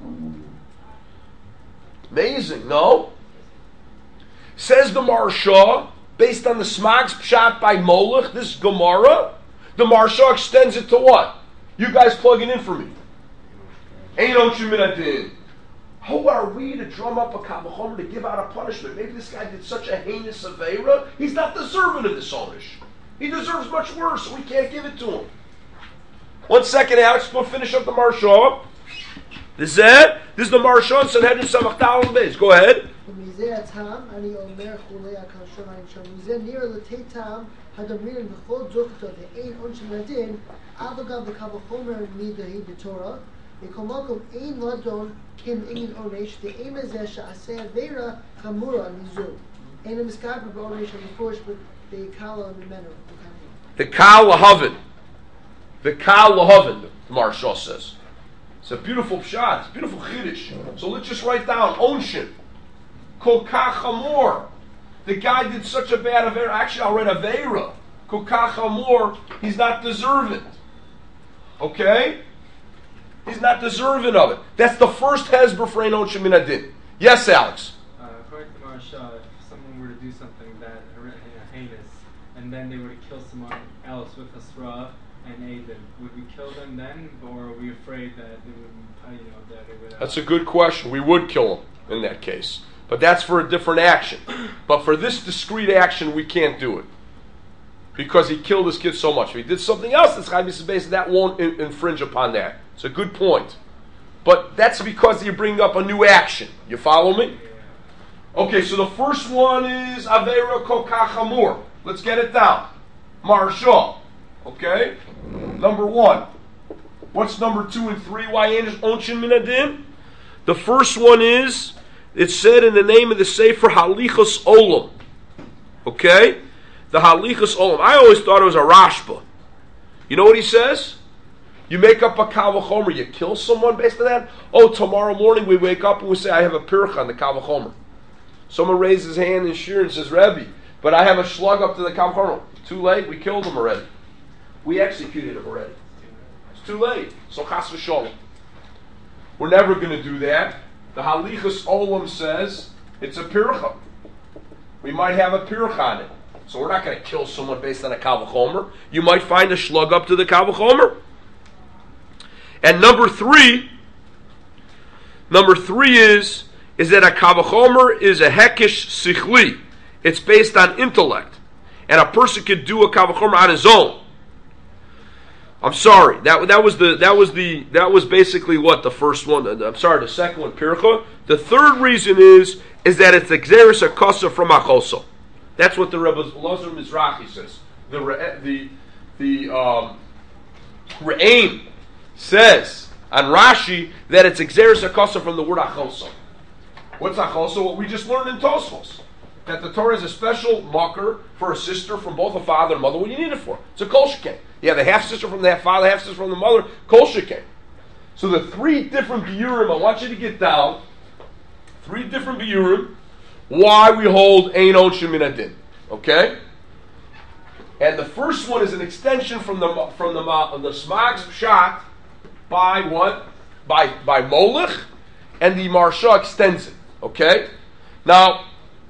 Amazing, no? Says the Marsha, based on the Smag's Pshat by Molech, this Gemara, the Marsha extends it to what? You guys plug it in for me. Ain't Onshin Min Adin. Who are we to drum up a Kavachomer to give out a punishment? Maybe this guy did such a heinous Aveira, he's not deserving of this Onish. He deserves much worse, so we can't give it to him. 1 second, Alex, go finish up the Marsha. This is it. This is the Marsha, Sanhedrin Samach Dalan Beis. Go ahead. The Kal Lahavin. The Kal Lahavin, the Marsha says. It's a beautiful pshat. It's a beautiful chiddush. So let's just write down Onshin. Kokach Hamor. The guy did such a bad Avera. Actually, I'll write Avera. Kokach Hamor. He's not deserving. Okay? He's not deserving of it. That's the first Hezber for Ein Onshin Min Adin. Yes, Alex? According to Marsha, if someone were to do something that heinous, and then they were to kill someone else with Asra and Aiden, would we kill them then, or are we afraid that they would, that it would? That's a good question. We would kill them in that case, but that's for a different action. But for this discrete action, we can't do it because he killed his kid so much. If he did something else that's Chayv Yisrael, that won't infringe upon that. It's a good point. But that's because you're bringing up a new action. You follow me? Okay, so the first one is Avera Kokachamur. Let's get it down. Marsha. Okay? Number 1. What's number 2 and 3? Why ain't Onshin Minadin? The first one is, it's said in the name of the Sefer Halichos Olam. Okay? The Halichos Olam. I always thought it was a Rashba. You know what he says? You make up a Kal V'chomer, you kill someone based on that? Oh, tomorrow morning we wake up and we say, I have a pircha on the Kal V'chomer. Someone raises his hand in shir and says, Rebbe, but I have a slug up to the Kal V'chomer. Too late, we killed him already. We executed him already. It's too late. So chas v'sholem. We're never going to do that. The Halichos Olam says it's a pircha. We might have a pircha on it. So we're not going to kill someone based on a Kal V'chomer. You might find a slug up to the Kal V'chomer. And number 3 is that a Kal V'chomer is a hekesh sichli. It's based on intellect. And a person could do a Kal V'chomer on his own. I'm sorry. That was basically what the first one. I'm sorry, the second one, pircha. The third reason is that it's exeris akasa from achoso. That's what the Rebbe Lazar Mizrahi says. The Re'aim says on Rashi that it's exeris akasa from the word achoso. What's achoso? What we just learned in Tosfos. That the Torah is a special marker for a sister from both a father and mother. What do you need it for? It's a kol sheken. You have the half sister from the father, half sister from the mother, kol sheken. So the 3 different biurim, I want you to get down. 3 different biurim. Why we hold ein onshin min adin. Okay? And the first one is an extension from the Smag's Pshat by what? By Molech, and the Marsha extends it. Okay? Now,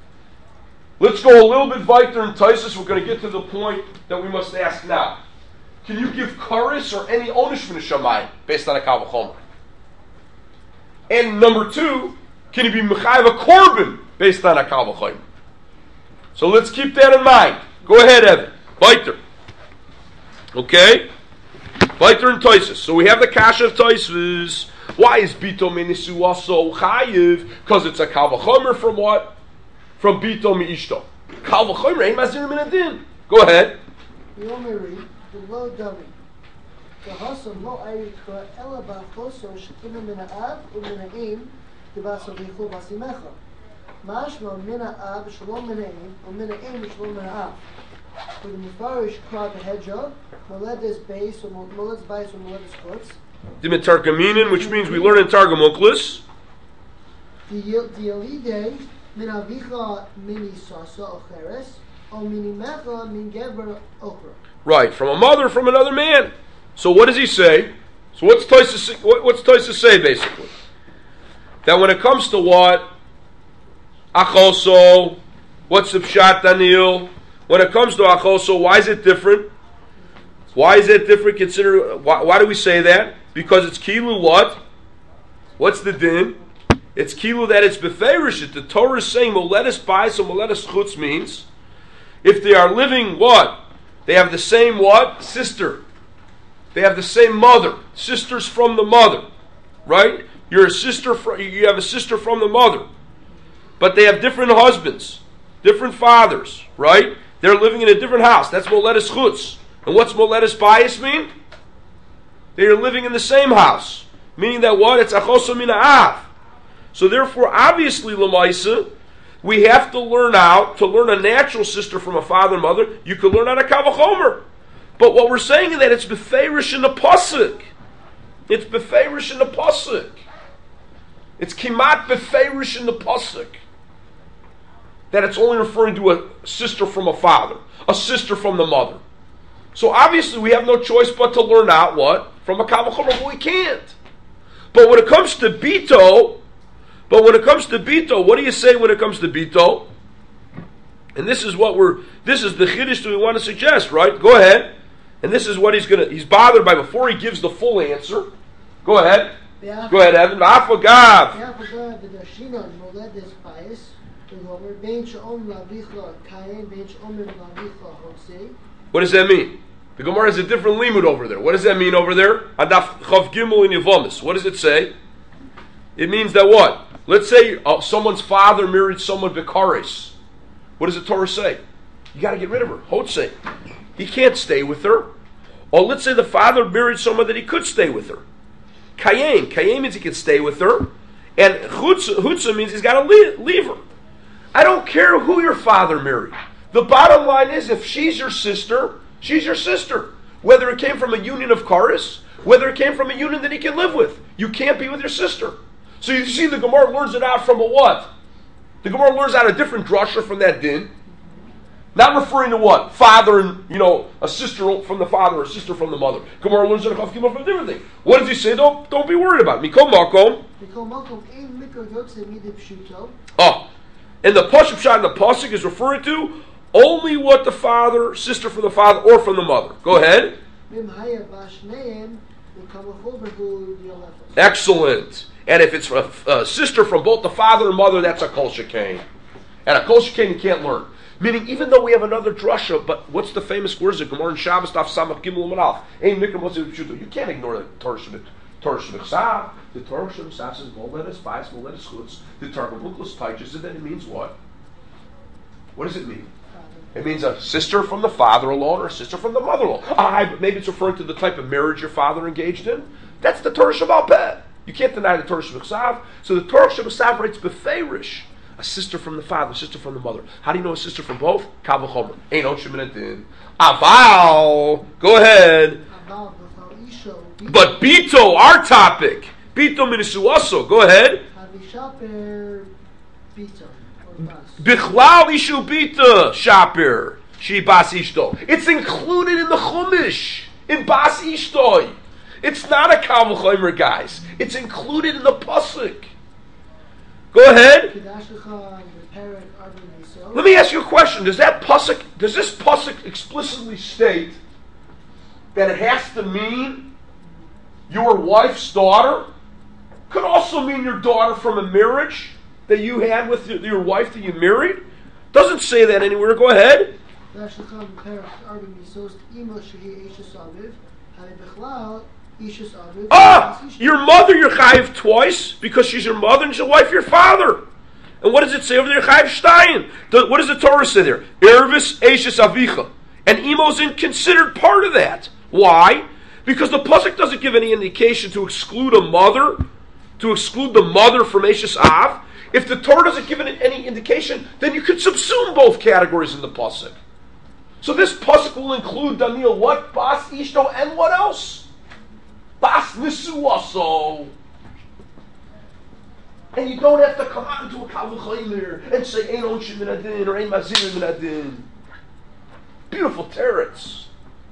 let's go a little bit weiter in Taisus. We're going to get to the point that we must ask now. Can you give Karis or any Onish from the Shammai based on a Kal V'chomer? And number 2, can you be Mechayev a Korban based on a Kal V'chomer? So let's keep that in mind. Go ahead, Evan. Weiter. Okay? Weiter in Taisus. So we have the Kasha of Taisus. Why is Bito Minisu also Chayiv? Because it's a Kal V'chomer from what? From Bito Mi-Ishto. Kal V'chomer ain't Mazir Min Adin. Go ahead. Yomeri, the low dummy. The Hasan lo Ayikra Ela Bachoso Shekina Min Ha'av U'Min Ha'im Divaso V'Yichu Basimecha. Mashma Min Ha'av Shalom Min Ha'im U'Min Ha'im Shalom Min Ha'av. For the Mufarish Krab Hedja, Moledes Beis or Moledes Beis or Moledes Chutz. Dimitarkaminin, which means we learn in Targum Uklis. The Yalide Min Avicha Mini Sasa Ocheres or Mini Mecha Min Geber Okra. Right, from a mother, from another man. So what does he say? So what's Toysa say basically? That when it comes to what? Achoso, what's the Pshat Daniel? When it comes to Achoso, why is it different? Why is it different? Consider why do we say that? Because it's Kilu what? What's the din? It's Kilu that it's Beferish. The Torah is saying Moledes Bais or Moledes Chutz means if they are living what? They have the same what? Sister. They have the same mother. Sisters from the mother. Right? You have a sister from the mother. But they have different husbands. Different fathers. Right? They're living in a different house. That's Moledes Chutz. And what's Moledes Bayis mean? They are living in the same house. Meaning that what? It's Achoso Min Ha'av. So therefore, obviously, Lamaisa, we have to learn a natural sister from a father and mother. You can learn out a Kal V'chomer. But what we're saying is that it's Beferish in the Pasuk. It's Beferish in the Pasuk. It's Kimat Beferish in the Pasuk. That it's only referring to a sister from a father. A sister from the mother. So obviously we have no choice but to learn out what? From a Kal V'chomer, but we can't. But when it comes to Bito, what do you say when it comes to Bito? And this is the Chiddush that we want to suggest, right? Go ahead. And this is what he's bothered by before he gives the full answer. Go ahead. Go ahead, Evan. Afagav. What does that mean? The Gemara has a different limud over there. What does that mean over there? Adaf Chav Gimel in Yevomis. What does it say? It means that what? Let's say someone's father married someone Bikaris. What does the Torah say? You got to get rid of her. Hotze. He can't stay with her. Or let's say the father married someone that he could stay with her. Kayem. Kayem means he can stay with her. And Chutza means he's got to leave her. I don't care who your father married. The bottom line is, if she's your sister, she's your sister. Whether it came from a union of Karis, whether it came from a union that he can live with. You can't be with your sister. So you see the Gemara learns it out from a what? The Gemara learns out a different drasha from that din. Not referring to what? Father and, a sister from the father, a sister from the mother. Gemara learns it from a different thing. What does he say? Don't be worried about it. Mikol Makom. Oh, and the Pasuk shot in the Pasuk is referring to only what the father, sister from the father, or from the mother. Go ahead. Excellent. And if it's a sister from both the father and mother, that's a kol shekain. And a kol shekain you can't learn. Meaning, even though we have another drasha, but what's the famous words of Gemara and Shabbos, Daf Samach Gimel U'Malaf? You can't ignore the Torah Shebechsav. The Torah Shebechsav says, Moledes Bais, Moledes Chutz. The Targum teaches it, then it means what? What does it mean? It means a sister from the father-in-law or a sister from the mother-in-law. But maybe it's referring to the type of marriage your father engaged in. That's the Torah Shebaal Peh. You can't deny the Torah Shebechsav. So the Torah Shebechsav writes Beferish. A sister from the father, a sister from the mother. How do you know a sister from both? Kal v'chomer. Ain't on shemin. Aval. Go ahead. But Bito, our topic. Bito minisuaso. Go ahead. Bichlal ishu bita shapir. She bas ishto. It's included in the Chumash. In bas ishtoi. It's not a kal v'chomer, guys. It's included in the pasuk. Go ahead. Let me ask you a question. Does this pasuk explicitly state that it has to mean your wife's daughter? Could also mean your daughter from a marriage that you had with your wife that you married. Doesn't say that anywhere. Go ahead. Your mother, you're chayiv twice because she's your mother and she's your wife, your father. And what does it say over there? Chayiv Stein. What does the Torah say there? Ervis Eishes Avicha. And Emo's considered part of that. Why? Because the pasuk doesn't give any indication to exclude a mother, to exclude the mother from Eishes Av. If the Torah doesn't give any indication, then you could subsume both categories in the pasuk. So this pasuk will include, Daniel, what? Bas Ishto and what else? Bas nisuaso. And you don't have to come out into a kal v'chomer and say ein onshin min adin or ein mazir min adin. Beautiful teretz.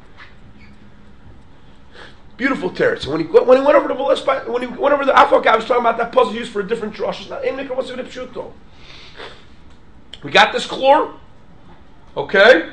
Beautiful teretz. When he went over to Molespa, when he went over to the Afal guy, I was talking about that puzzle used for a different drush. Now, we got this chlor? Okay?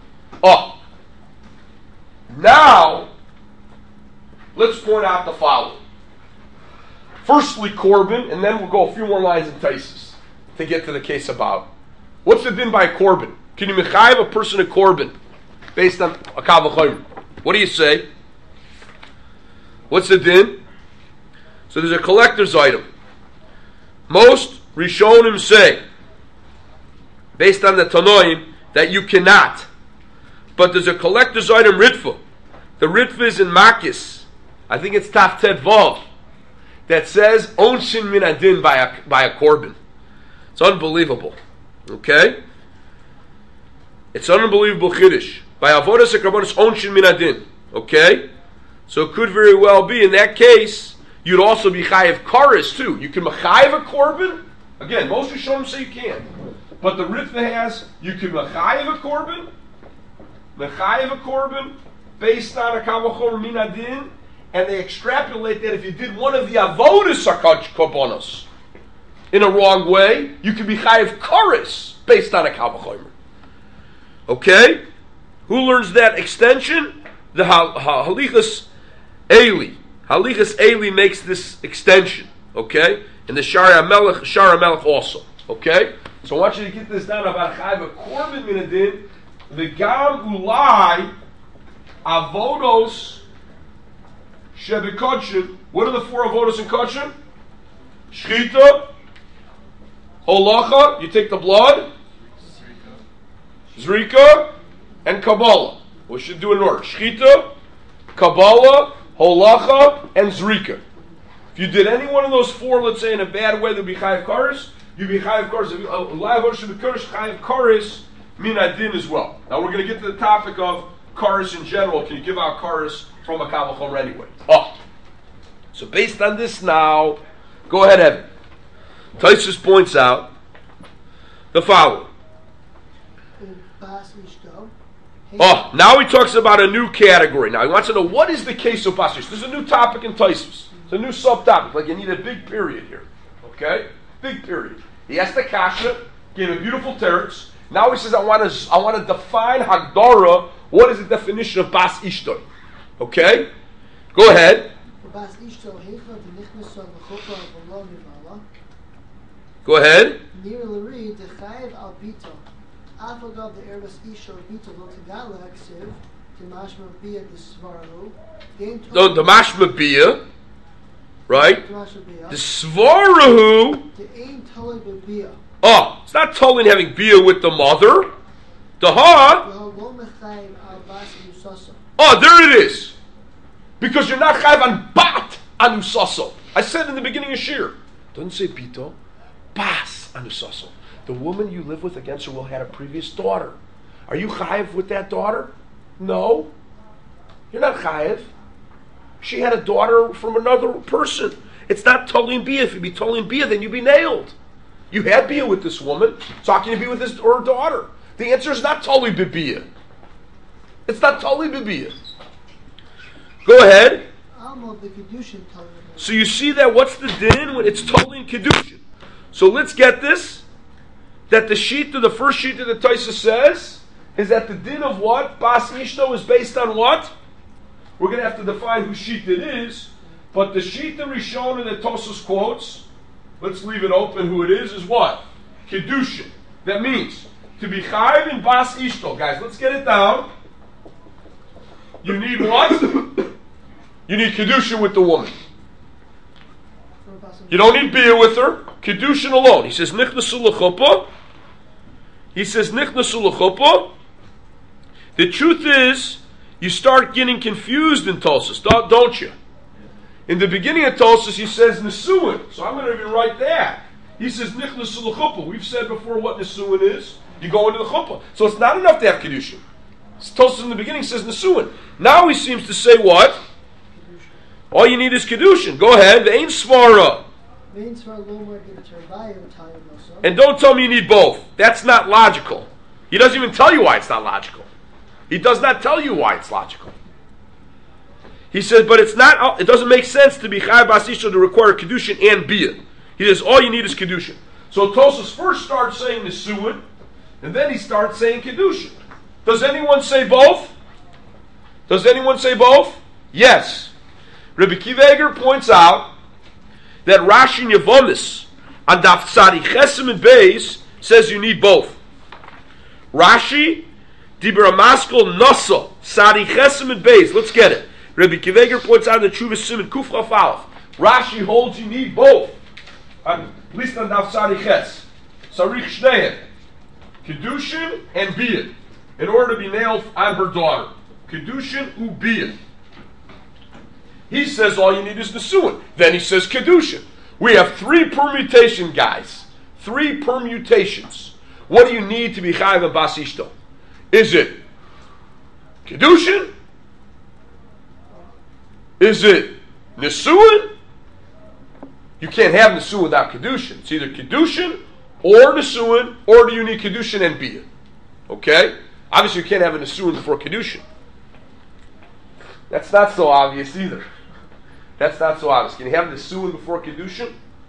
Now, let's point out the following. Firstly, Corbin, and then we'll go a few more lines in Taisus to get to the case about. What's the din by Corbin? Can you mechayiv a person a Corbin based on a kal v'chomer? What do you say? What's the din? So there's a collector's item. Most Rishonim say, based on the Tanoim, that you cannot. But there's a collector's item Ritva. The Ritva is in Makis. I think it's Taf Tet Vav. That says Onshin Min Adin by a Corbin. It's unbelievable. Okay? It's an unbelievable Chiddush. By Avodas HaKarbonos Onshin Min Adin. Okay? So it could very well be, in that case, you'd also be Chayiv Karis too. You can Mechayiv a Corbin. Again, most Rishonim say you can't. But the Ritva has, you can Mechayiv a Corbin. Mechayiv a Corbin based on a kal v'chomer Min Adin. And they extrapolate that if you did one of the avodas HaKarbonos in a wrong way, you could be chayiv karis based on a kal v'chomer. Okay? Who learns that extension? The Halichas Eli. Halichas Eli makes this extension. Okay? And the Shara Melech also. Okay? So I want you to get this down about chayiv Corbin Min Adin. The Gam Ulai Avodos Shebikodshin. What are the four avodos in Kodshin? Shchita, Holacha, you take the blood, Zrika, and Kabbalah. We should do it in order. Shchita, Kabbalah, Holacha, and Zrika. If you did any one of those four, let's say in a bad way, there'd be Chayav Karis. You'd be Chayav Karis. Live Hoshim Karis, Chayav Karis, Min Adin as well. Now we're going to get to the topic of Karis in general. Can you give out Karis from a Kabbalah Chomer anyway? Oh. So based on this now, go ahead, Evan. Taisus points out the following. Oh, now he talks about a new category. Now he wants to know what is the case of Bas Ishto. This is a new topic in Taisus. It's a new subtopic. Like you need a big period here. Okay? Big period. He asked the Kasha, gave a beautiful teretz. Now he says, I want to define Hagdara. What is the definition of Bas Ishto? Okay? Go ahead. Go ahead. No, the mashma bia, right? The svarahu. Oh, it's not totally having bia with the mother. The ha. Oh, there it is. Because you're not chayv on bat anusaso. I said in the beginning of Shir. Doesn't say bito. Bas anusaso. The woman you live with against her will have a previous daughter. Are you chayiv with that daughter? No. You're not chayiv. She had a daughter from another person. It's not totally bia. If you'd be totally bia, then you'd be nailed. You had bia with this woman, so how can you be with his or her daughter? The answer is not totally bia. It's not totally bia. Go ahead. So you see that what's the din when it's totally in kedushin? So let's get this. That the sheet of the first sheet of the Taisa says is that the din of what? Bas Ishto is based on what? We're going to have to define whose sheet it is. But the sheet that Rishon that Tosas quotes, let's leave it open who it is what? Kedushin. That means to be chayiv in Bas Ishto. Guys, let's get it down. You need what? You need Kedushin with the woman. You don't need Bia with her. Kedushin alone. He says, Nichnasu l'chuppah. He says, Nichnasu l'chuppah. The truth is, you start getting confused in Tosas, don't you? In the beginning of Tosas, he says Nesuin. So I'm going to even write that. He says, Nichnasu l'chuppah. We've said before what Nesuin is. You go into the chuppah. So it's not enough to have Kedushin. Tosas in the beginning says Nesuin. Now he seems to say what? All you need is Kedushin. Go ahead. The ain't svara. And don't tell me you need both. That's not logical. He doesn't even tell you why it's not logical. He does not tell you why it's logical. He says, but it's not. It doesn't make sense to be Chayav Bas Ishto to require Kedushin and Bia. He says, all you need is Kedushin. So Tosas first starts saying Nesuin, and then he starts saying Kedushin. Does anyone say both? Does anyone say both? Yes. Rabbi Akiva Eiger points out that Rashi in Yevomis on Daf Tzadi Chesem and Beis says you need both. Rashi, Dibra Maskal Nasa, Tzadi Chesem and Beis. Let's get it. Rabbi Akiva Eiger points out in the Chuvas Siman Kuf Chaf Aleph. Rashi holds you need both. At least on Daf Tzadi Ches. Sarich Shneihen. Kedushin and Bia. In order to be nailed on her daughter. Kedushin u Bia. He says all you need is Nesuin. Then he says Kedushin. We have 3 permutation, guys. 3 permutations. What do you need to be Chayav and Bas Ishto? Is it Kedushin? Is it Nesuin? You can't have Nesuin without Kedushin. It's either Kedushin or Nesuin, or do you need Kedushin and Bia? Okay? Obviously you can't have a Nesuin before Kedushin. That's not so obvious either. That's not so obvious. Can you have the Nesuin before Kedushin?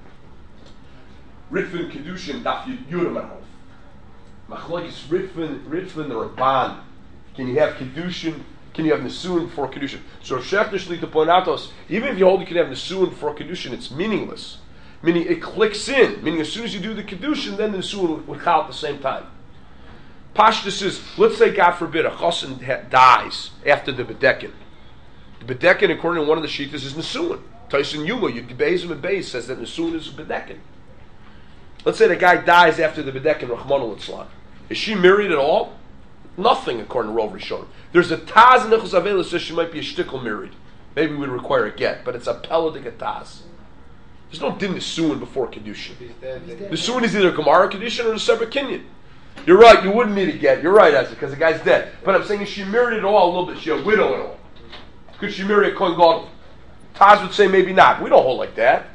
Ritvan Kedushin Daf Yudam Aleph. Machlokes Ritvan the Ramban. Can you have Kedushin? Can you have Nesuin before Kedushin? So Shech Nishli to point out to us, even if you hold you can have Nesuin before Kedushin, it's meaningless. Meaning it clicks in. Meaning as soon as you do the Kedushin, then the Nesuin would chal at the same time. Pashtus is, let's say God forbid, a chassan dies after the Bedekin. The Bedekin, according to one of the Shittas, is Nesuin. Tyson Yuma, Bezim and Beis says that Nesuin is Bedekin. Let's say the guy dies after the Bedekin, Rachmana litzlan. Is she married at all? Nothing, according to Rov Rishonim. There's a Taz in Nechus Avela says she might be a shtickle married. Maybe we'd require a get, but it's a peladik Taz. There's no din Nesuin before Kedushin. Nesuin is either Gemara Kedushin or a separate Kinyan. You're right, you wouldn't need a get. You're right, Isaac, because the guy's dead. But I'm saying, is she married at all a little bit? Is she a widow at all? Could she marry a Kohen Gadol? Taz would say maybe not. We don't hold like that.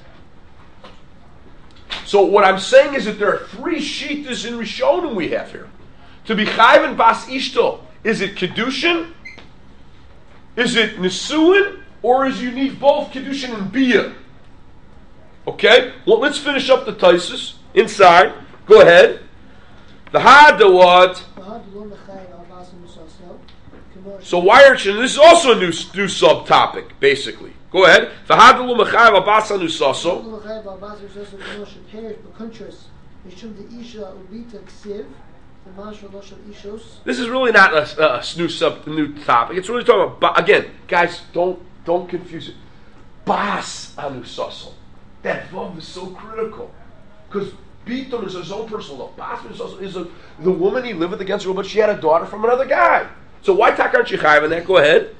So what I'm saying is that there are three shittas in Rishonim we have here. To be chayven bas ishto, is it Kedushin? Is it Nesuin? Or is you need both Kedushin and Bia? Okay? Well, let's finish up the Taisus. Inside. Go ahead. The Hadawat. So why aren't you? This is also a new subtopic, basically. Go ahead. This is really not a new topic. It's really talking about, again, guys, don't confuse it. Bas anusaso. That vav is so critical. Because Bitum is his own personal love. Bas anusaso is the woman he lived with against her, but she had a daughter from another guy. So why tak aren't you chayav in that? Go ahead.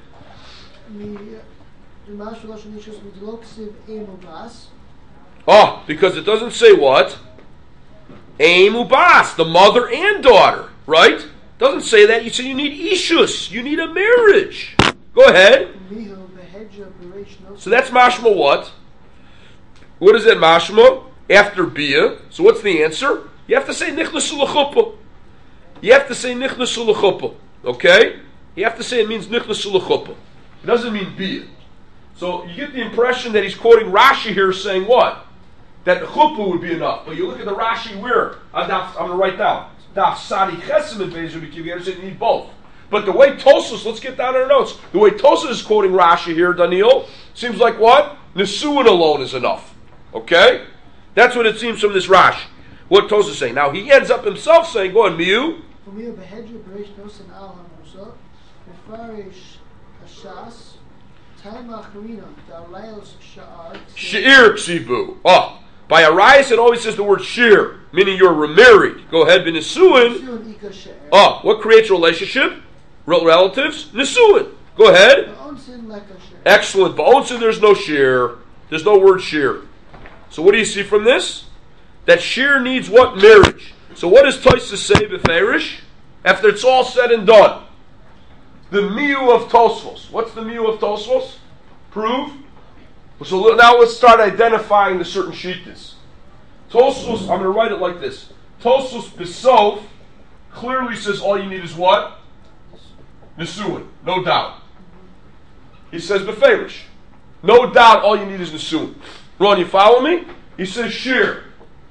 Oh, because it doesn't say what? Aim ubas, the mother and daughter, right? Doesn't say that. You say you need ishus. You need a marriage. Go ahead. So that's mashma what? What is that mashma? After bia. So what's the answer? You have to say nichnasu l'chuppah. You have to say nichnasu l'chuppah. Okay? You have to say it means nichnasu l'chuppah. It doesn't mean bia. So you get the impression that he's quoting Rashi here saying what? That the chuppah would be enough. But you look at the Rashi where? I'm going to write down. Daf Sadi Chesem and Bezer B'Kiv you need both. But the way Tosfos, let's get down our notes. The way Tosfos is quoting Rashi here, Daniel, seems like what? Nesuin alone is enough. Okay? That's what it seems from this Rashi. What Tosfos is saying. Now he ends up himself saying, go on, Miu. She'ir ksibu. Oh, by Arias it always says the word shir, meaning you're remarried. Go ahead, b'nesuin. Oh, what creates a relationship? Relatives? Nesuin. Go ahead. Excellent. Ba'onsin, there's no shir. There's no word shir. So what do you see from this? That shir needs what? Marriage. So what does Tosfos say, b'ferish? After it's all said and done. The miu of Tosfos. What's the miu of Tosfos? Prove. So now let's start identifying the certain shittas. Tosfos, I'm going to write it like this. Tosfos Besof clearly says all you need is what? Nesuin. No doubt. He says beferish. No doubt all you need is Nesuin. Ron, you follow me? He says shir.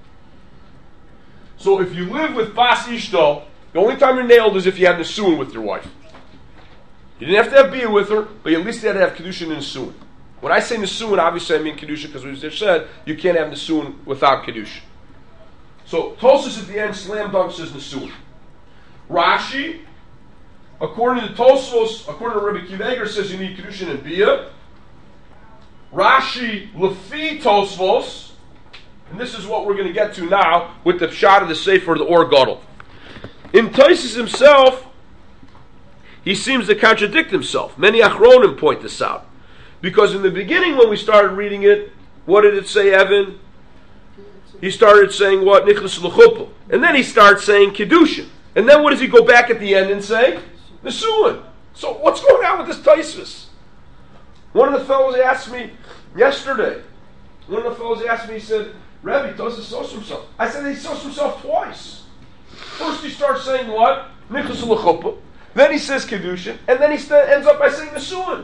So if you live with Bas Ishto, the only time you're nailed is if you have Nesuin with your wife. You didn't have to have Bia with her, but at least you had to have Kedushin and Nesuin. When I say Nesuin, obviously I mean Kedushin, because we just said you can't have Nesuin without Kedushin. So Tosfos at the end, slam dunk, says Nesuin. Rashi, according to Tosfos, according to Rabbi Kiva, says you need Kedushin and Bia. Rashi, Lefi Tosfos, and this is what we're going to get to now with the shot of the Sefer, the Or Gadol. In Tosfos himself, he seems to contradict himself. Many Achronim point this out. Because in the beginning when we started reading it, what did it say, Evan? He started saying what? Nichnas l'chuppah. And then he starts saying Kedushin. And then what does he go back at the end and say? Nesuin. So what's going on with this Tosfos? One of the fellows asked me yesterday, he said, Rebbe, Tosfos shows himself. I said he shows himself twice. First he starts saying what? Nichnas l'chuppah. Then he says Kedushin, and then he ends up by saying Nesuin.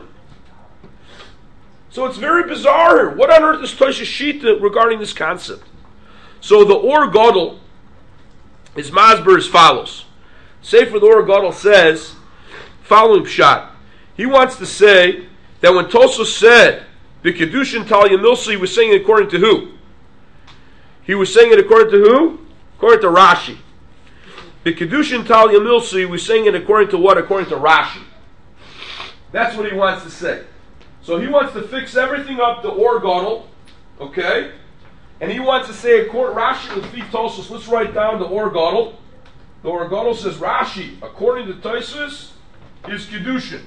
So it's very bizarre here. What on earth is Tosfos Shita regarding this concept? So the Or Gadol is masber as follows. Sefer the Or Gadol says, following pshat. He wants to say that when Tosfos said, B'Kedushin Tal Yamilsi, he was saying it according to who? He was saying it according to who? According to Rashi. B'Kedushin Tal Yamilsi, we're saying it according to what? According to Rashi. That's what he wants to say. So he wants to fix everything up, the Or Gadol, okay? And he wants to say, according Rashi, Lefi Tosfos, let's write down the Or Gadol. The Or Gadol says, Rashi, according to Tosfos, is Kedushin.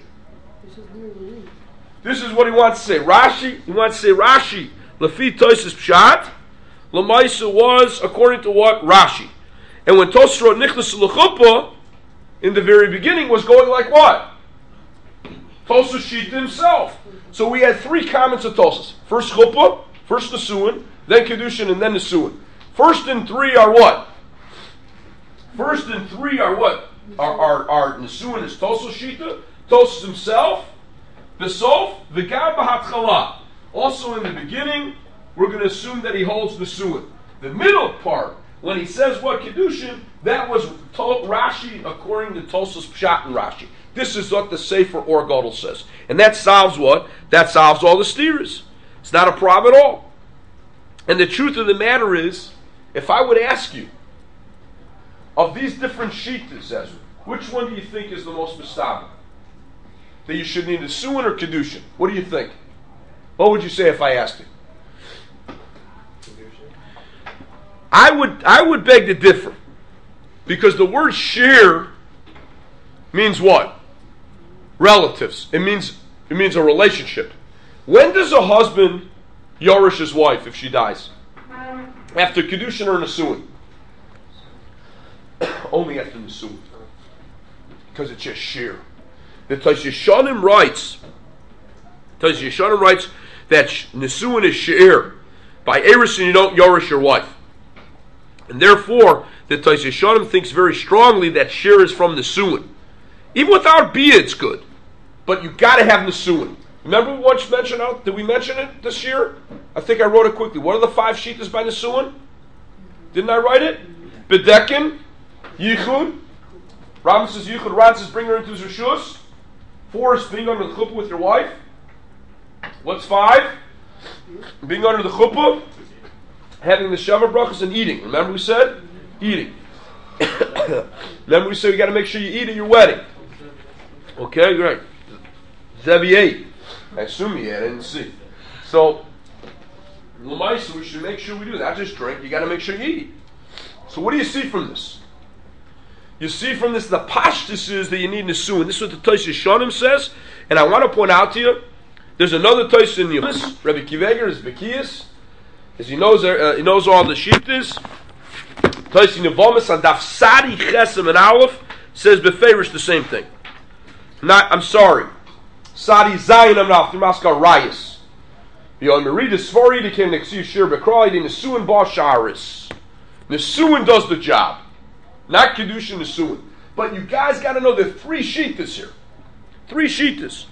This is what he wants to say. He wants to say, Rashi, Lefi Tosfos Pshat, Lamaisa was according to what? Rashi. And when Tosfos wrote Nichlas L'chuppah, in the very beginning, was going like what? Tosfos Shita himself. So we had three comments of Tosfos. First Chuppah, first Nesuin, then Kedushin, and then Nesuin. First and three are what? First and three are what? Are Nesuin is Tosfos Shita, Tosfos himself, Besof, V'gam B'hatchala. Also in the beginning, we're going to assume that he holds Nesuin. The middle part, when he says what Kedushin, that was Rashi according to Tosfos Pshat and Rashi. This is what the Sefer Or Gadol says. And that solves what? That solves all the steers. It's not a problem at all. And the truth of the matter is, if I would ask you, of these different shittas, Ezra, which one do you think is the most mistabel? That you should need a Nesuin or Kedushin? What do you think? What would you say if I asked you? I would beg to differ. Because the word shir means what? Relatives. It means a relationship. When does a husband yorish his wife if she dies? After Kedushin or Nesuin? Only after Nesuin. Because it's just shir. The Tais Yeshanim writes that Nesuin is shir. By Erusin you don't yorish your wife. And therefore, the Tais Yeshanim thinks very strongly that shir is from Nesuin. Even without bia, it's good. But you got to have Nesuin. Remember we once mentioned out? Did we mention it this year? I think I wrote it quickly. What are the 5 shittas by Nesuin? Didn't I write it? Bedekin, Yichud. Rambam says Yichud. Ran says bring her into his rishus. 4 is being under the chuppah with your wife. What's 5? Being under the chuppah, having the Sheva brachas and eating. Remember we said? Eating. Remember we said you got to make sure you eat at your wedding. Okay, great. Zevi ate. I assume he ate. I didn't see. So, L'maisa, we should make sure we do that. Not just drink. You got to make sure you eat. So what do you see from this? You see from this the pashtus is that you need Nesuin. This is what the Tais Yeshanim says. And I want to point out to you, there's another Tais in the Rabbi Kiveger is Bekias. As he knows all the shittas. Tais in Yevomis on Daf Sadi Chesem and Aleph says Beferish the same thing. I'm sorry. Sadi Zayin Amnaf Maskar Rayas. Yon Merida Svari became Nexiu Shir Bekrai in Nesuin Basharis. Nesuin does the job. Not Kedushin Nesuin. But you guys got to know there are 3 shittas here. 3 shittas.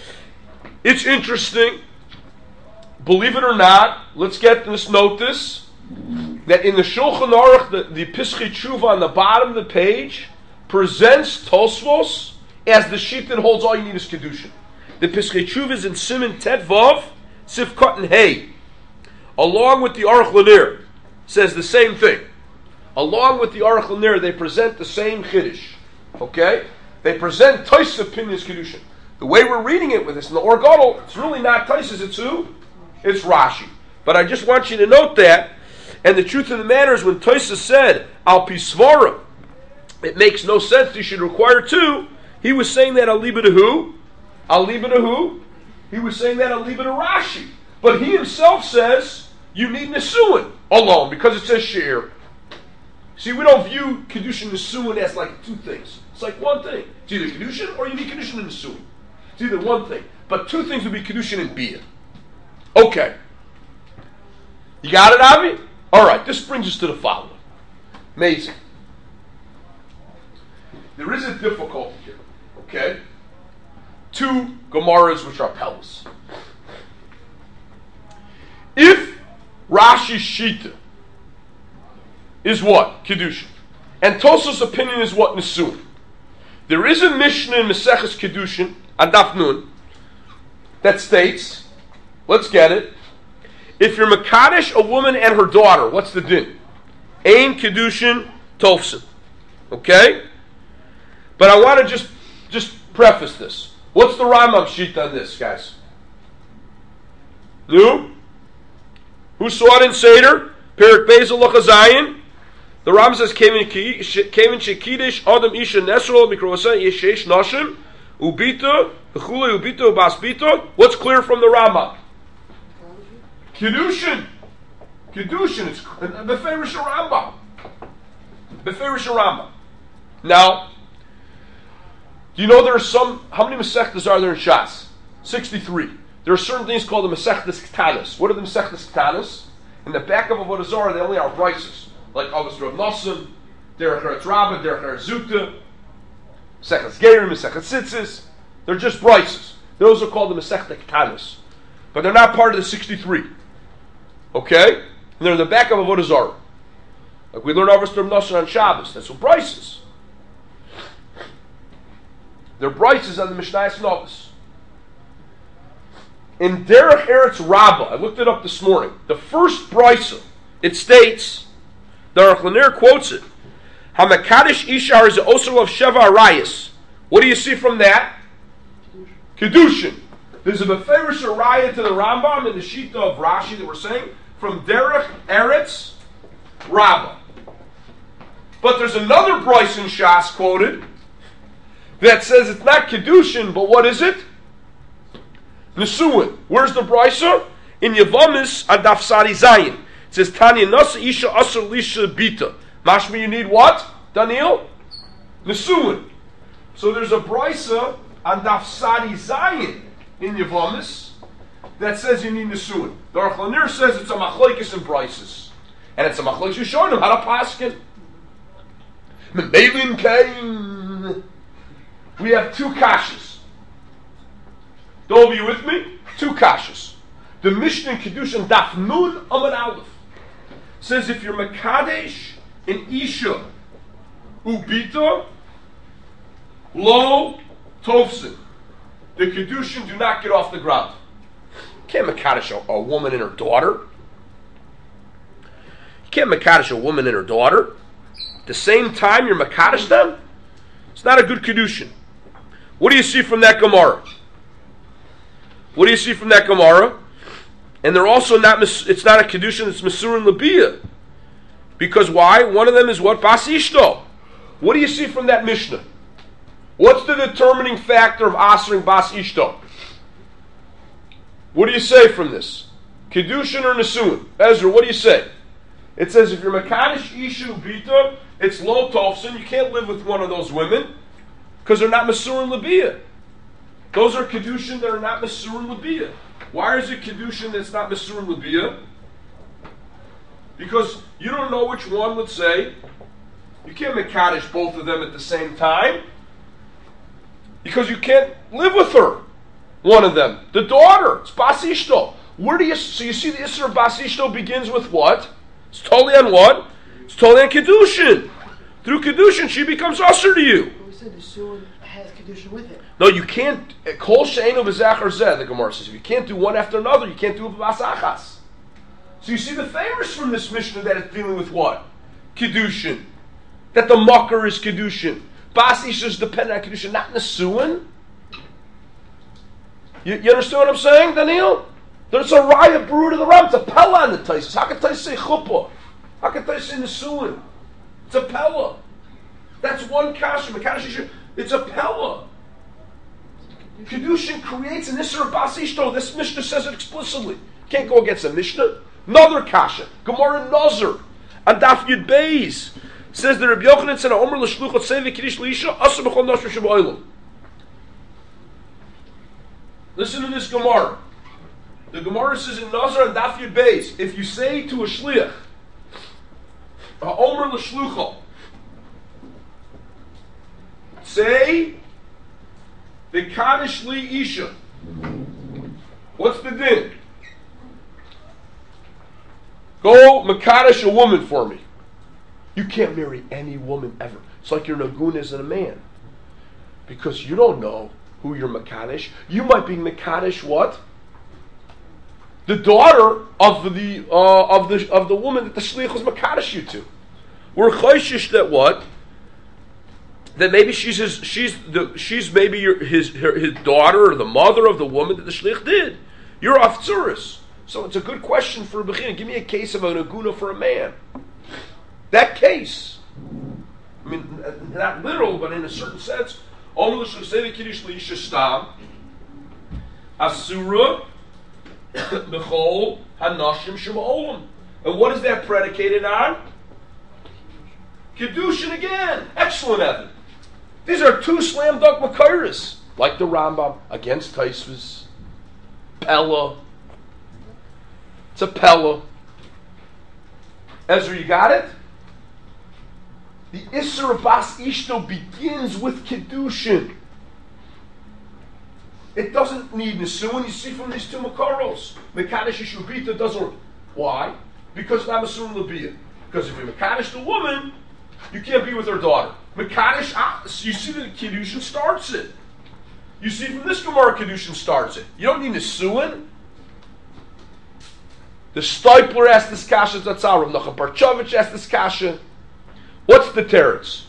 It's interesting. Believe it or not, let's note this, that in the Shulchan Aruch, the Pischei Tshuva on the bottom of the page presents Tosfos as the sheet that holds all you need is Kedushin. The Pischei Tshuva is in Siman Tet Vav, Sifkat and Hey. Along with the Aruch Lanier, says the same thing. Along with the Aruch Lanier, they present the same Chiddush. Okay? They present Tosfos opinions Kedushin. The way we're reading it with this in the Or Gadol, it's really not Tosfos, it's who? It's Rashi. But I just want you to note that. And the truth of the matter is, when Tosfos said Al Pi Svara, it makes no sense. You should require 2. He was saying that Al Liba to who? Al Liba to who? He was saying that Al Liba to Rashi. But he himself says you need Nesuin alone because it says Shir. See, we don't view Kedushin and Nesuin as like 2 things. It's like one thing. It's either Kedushin or you need Kedushin and Nesuin. It's either one thing. But 2 things would be Kedushin and Bia. Okay. You got it, Avi? Alright, this brings us to the following. Amazing. There is a difficulty here. Okay? 2 Gemaras which are Pelas. If Rashi's Shita is what? Kedushin. And Tosfos' opinion is what? Nesuin. There is a Mishnah in Maseches Kedushin, on Daf Nun, that states, let's get it, if you're Mekadesh a woman and her daughter, what's the din? Ein Kedushin Tofsin. Okay? But I want to just preface this. What's the Rambam sheet on this, guys? No? Who saw it in Seder? Perik Bezel Lachazayin. The Ram says, Kevin Shekidish Adam Isha Nesro Mikrosa Yeshesh Nashim Ubita Bechule Ubita Basbita. What's clear from the Rambam? Kedushin. Kedushin. It's Beferish Rambam. Beferish Rambam. Now, do you know there are some? How many Masechtas are there in Shas? 63. There are certain things called the Masechtas Ktanis. What are the Masechtas Ktanis? In the back of Avodah Zarah, they only are brises. Like Avos Rav Nosson, Derech Eretz Rabbah, Derech Eretz Zuta, Masechtas Gerim, Masechtas Tzitzis. They're just brises. Those are called the Masechtas Ktanis. But they're not part of the 63. Okay? And they're in the back of Avodah Zarah. Like we learn Avos Rav Nosson on Shabbos. That's what brises. They're brises on the Mishnayos Novus. In Derech Eretz Rabbah, I looked it up this morning, the first brisa, it states, the Aruch LaNer quotes it, Hamakadosh Ishar is the Osel of Sheva Arayas. What do you see from that? Kedushin. There's a Beferish Arayah to the Rambam in the Shita of Rashi that we're saying, from Derech Eretz Rabbah. But there's another brisa in Shas quoted, that says it's not Kedushin, but what is it? Nesuin. Where's the brisa? In Yavamis Adaf Sari Zayin. It says Tanya Nasa Isha Asr Lisha Bita. Mashma, you need what? Daniel? Nesuin. So there's a brisa on Daf Sari Zayin in Yavamis that says you need Nesuin. The Aruch LaNer says it's a machlekes in brises. And it's a machlekes who's showing them how to paskin. Me'melin Kain. We have two kashas. Those of you with me? Two kashas. The Mishnah in Kedushin Daf Nun Amud Aleph says if you're Makadesh in Isha Ubita Lo Tovsin, the Kedushin do not get off the ground. You can't Makadesh a woman and her daughter. You can't Makadesh a woman and her daughter. At the same time you're Makadesh them? It's not a good Kedushin. What do you see from that Gemara? What do you see from that Gemara? And they're also not, it's not a Kedushin, it's Mesur and Labiyah. Because why? One of them is what? Bas Ishto. What do you see from that Mishnah? What's the determining factor of Asering Bas Ishto? What do you say from this? Kedushin or Nesuin? Ezra, what do you say? It says if you're Makadosh Isha Ubita, it's Lo Tovsin, you can't live with one of those women, because they're not Mesur and Labiyah. Those are Kedushin that are not Mesur and Labiyah. Why is it Kedushin that's not Mesur and Labiyah? Because you don't know which one would say. You can't Mekadesh both of them at the same time. Because you can't live with her. One of them. The daughter. It's Bas Ishto. So you see the Isser of Bas Ishto begins with what? It's totally on what? It's totally on Kedushin. Through Kedushin she becomes Usher to you. We said the Suin has Kedushin with it. No, you can't. Kol she'enu v'zachar zeh, the Gemara says. If you can't do one after another, you can't do it b'bas achas. So you see the favors from this Mishnah that it's dealing with what? Kedushin. That the mucker is Kedushin. Bas Isha is dependent on Kedushin, not Nesuin. You understand what I'm saying, Daniel? There's a raya brew to the Ram. It's a pella on the Taisus. How can Taisus say chuppah? How can Taisus say Nesuin? It's a pella. That's one kasha. It's a pella. Kedushin creates an Isser of Bas Ishto. This Mishnah says it explicitly. Can't go against a Mishnah. Another kasha. Gemara Nazar. And Daf Yud Beis says that Rabbi Yochanan said, "Omer l'shluchot sevi kiddush l'isha asur b'chol nashur sheba'olam." Listen to this Gemara. The Gemara says in Nazar and Daf Yud Beis, if you say to a shliach, "Omer l'shluchot," say, "V'kadosh li isha." What's the din? Go makadosh a woman for me. You can't marry any woman ever. It's like you're nagunas and a man, because you don't know who you're makadosh. You might be makadosh what? The daughter of the woman that the shliach was makadosh you to. We're chayshish that what? That maybe she's maybe his daughter or the mother of the woman that the shliach did. You're afzuris. So it's a good question for a Bechina. Give me a case of an aguna for a man. That case. I mean, not literal, but in a certain sense. Asura b'chol hanashim shema'olam. And what is that predicated on? Kedushin again. Excellent evidence. These are two slam dunk makairis, like the Rambam against Taisvus. Pella. It's a Pella. Ezra, you got it? The Isser Bas Ishto begins with Kedushin. It doesn't need Nisuin. You see from these two Makaros. Mekadesh Ishubita doesn't. Why? Because it's not Nisuin Labiyah. Because if you're Mekadesh the woman, you can't be with her daughter. Mekadesh, you see that Kedushin starts it. You see from this Gemara Kedushin starts it. You don't need Nisuin. The Steipler asked this kasha Tzatzarim. Nachum Parchovich asked this kasha. What's the teretz?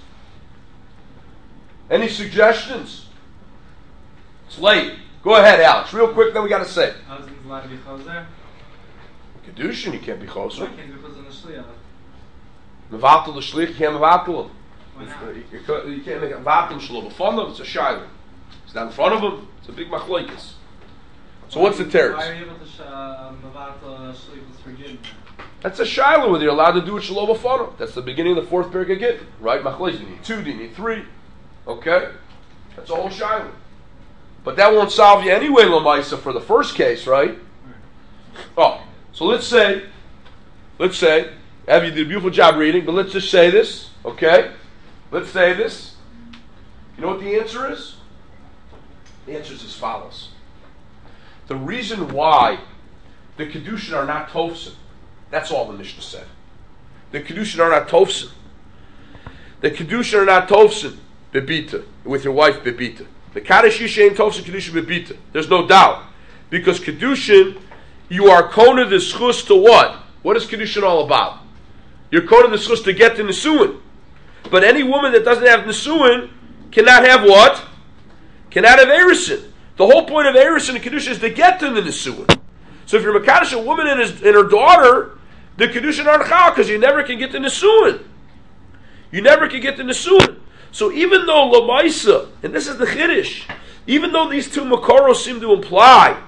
Any suggestions? It's late. Go ahead, Alex. Real quick, then we got to say. Husband's allowed to be choser? Kedushin, you can't be choser. Why can't you be choser on the shliach? Mevatel the shlich, you can't mevatel him. Why not? You can't make a mevatel shlo b'fanav. It's a shayla. It's not in front of him. It's a big machlokes. So what's the teretz? Why are you able to mevatel shlichus for gittin? That's a shayla whether you're allowed to do it shlo b'fanav. That's the beginning of the fourth parak again, right? Machlokes. You need 2. Do you need 3? Okay, that's all shayla. But that won't solve you anyway, Lamaisa, for the first case, right? Oh, so let's say, Abby did a beautiful job reading, but let's just say this, okay? Let's say this. You know what the answer is? The answer is as follows. The reason why the Kedushin are not Tofsin, that's all the Mishnah said. The Kedushin are not Tofsin. The Kedushin are not Tofsin, Bebita, with your wife, Bebita. The Kaddish Yishain Tofsin Kedushin Bebita. There's no doubt. Because Kedushin, you are kona the schus to what? What is Kedushin all about? You're kona the schus to get the Nisuin. But any woman that doesn't have Nisuin cannot have what? Cannot have Erisin. The whole point of Erisin and Kedushin is to get to the Nisuin. So if you're Makadosh a woman and her daughter, the Kedushin aren't chal because you never can get the Nisuin. You never can get the Nisuin. So even though Lamaisa, and this is the Chiddush, even though these two Makoros seem to imply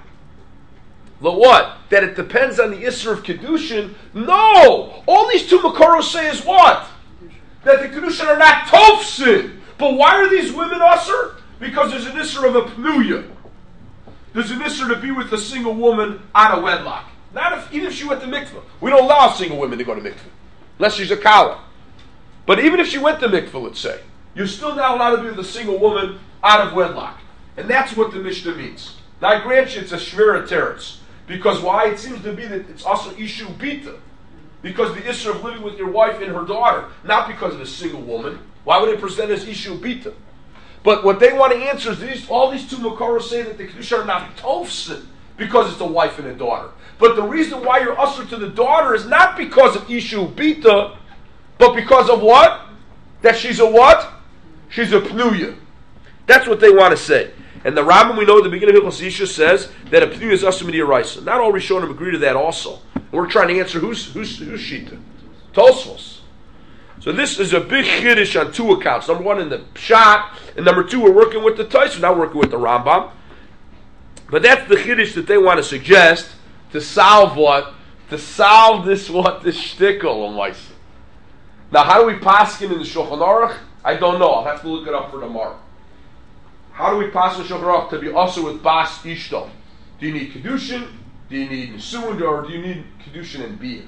what? That it depends on the Isser of Kedushin. No! All these two Makoros say is what? That the Kedushin are not Tofsin. But why are these women Usser? Because there's an Isser of a Pnuya. There's an Isser to be with a single woman out of wedlock. Even if she went to mikveh. We don't allow single women to go to mikveh. Unless she's a Kala. But even if she went to mikveh, let's say, you're still not allowed to be with a single woman out of wedlock. And that's what the Mishnah means. Now I grant you it's a Shvira teretz. Because why? It seems to be that it's also Ishu Bita. Because the Isser of living with your wife and her daughter. Not because of a single woman. Why would they present as Ishu Bita? But what they want to answer is all these two Makoros say that the Kedusha are not Tofsin. Because it's a wife and a daughter. But the reason why you're usher to the daughter is not because of Ishu Bita. But because of what? That she's a what? She's a Pnuya. That's what they want to say. And the Rambam, we know at the beginning of Hilchos Isha says that a Pnuya is Asur Midiraisa. Not all Rishonim agree to that also. And we're trying to answer who's Shita? Tosfos. So this is a big Chiddush on 2 accounts. Number 1 in the Pshat, and number 2 we're working with the Tais, we're not working with the Rambam. But that's the Chiddush that they want to suggest to solve what? To solve this shtickle on Maisa. Now how do we paskin in the Shulchan Aruch? I don't know. I'll have to look it up for tomorrow. How do we pass the Shulchan Aruch to be also with Bas Ishto? Do you need Kedushin? Do you need Nisuin? Or do you need Kedushin and Bia?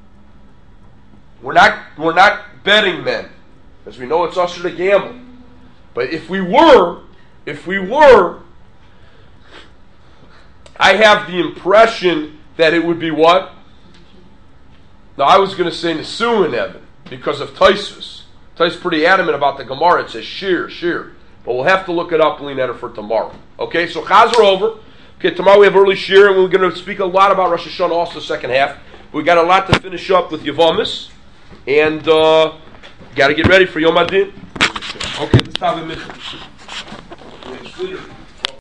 We're not betting men, because we know it's usher to gamble. But if we were, I have the impression that it would be what? Now I was going to say Nisuin, Evan, because of Taisus. Taisus pretty adamant about the Gemara. It says sheer. But we'll have to look it up, Leonetta, for tomorrow. Okay, so Chaz are over. Okay, tomorrow we have early shear, and we're going to speak a lot about Rosh Hashanah also second half. We got a lot to finish up with Yavamis, and got to get ready for Yom Adin. Okay, let's have a minute.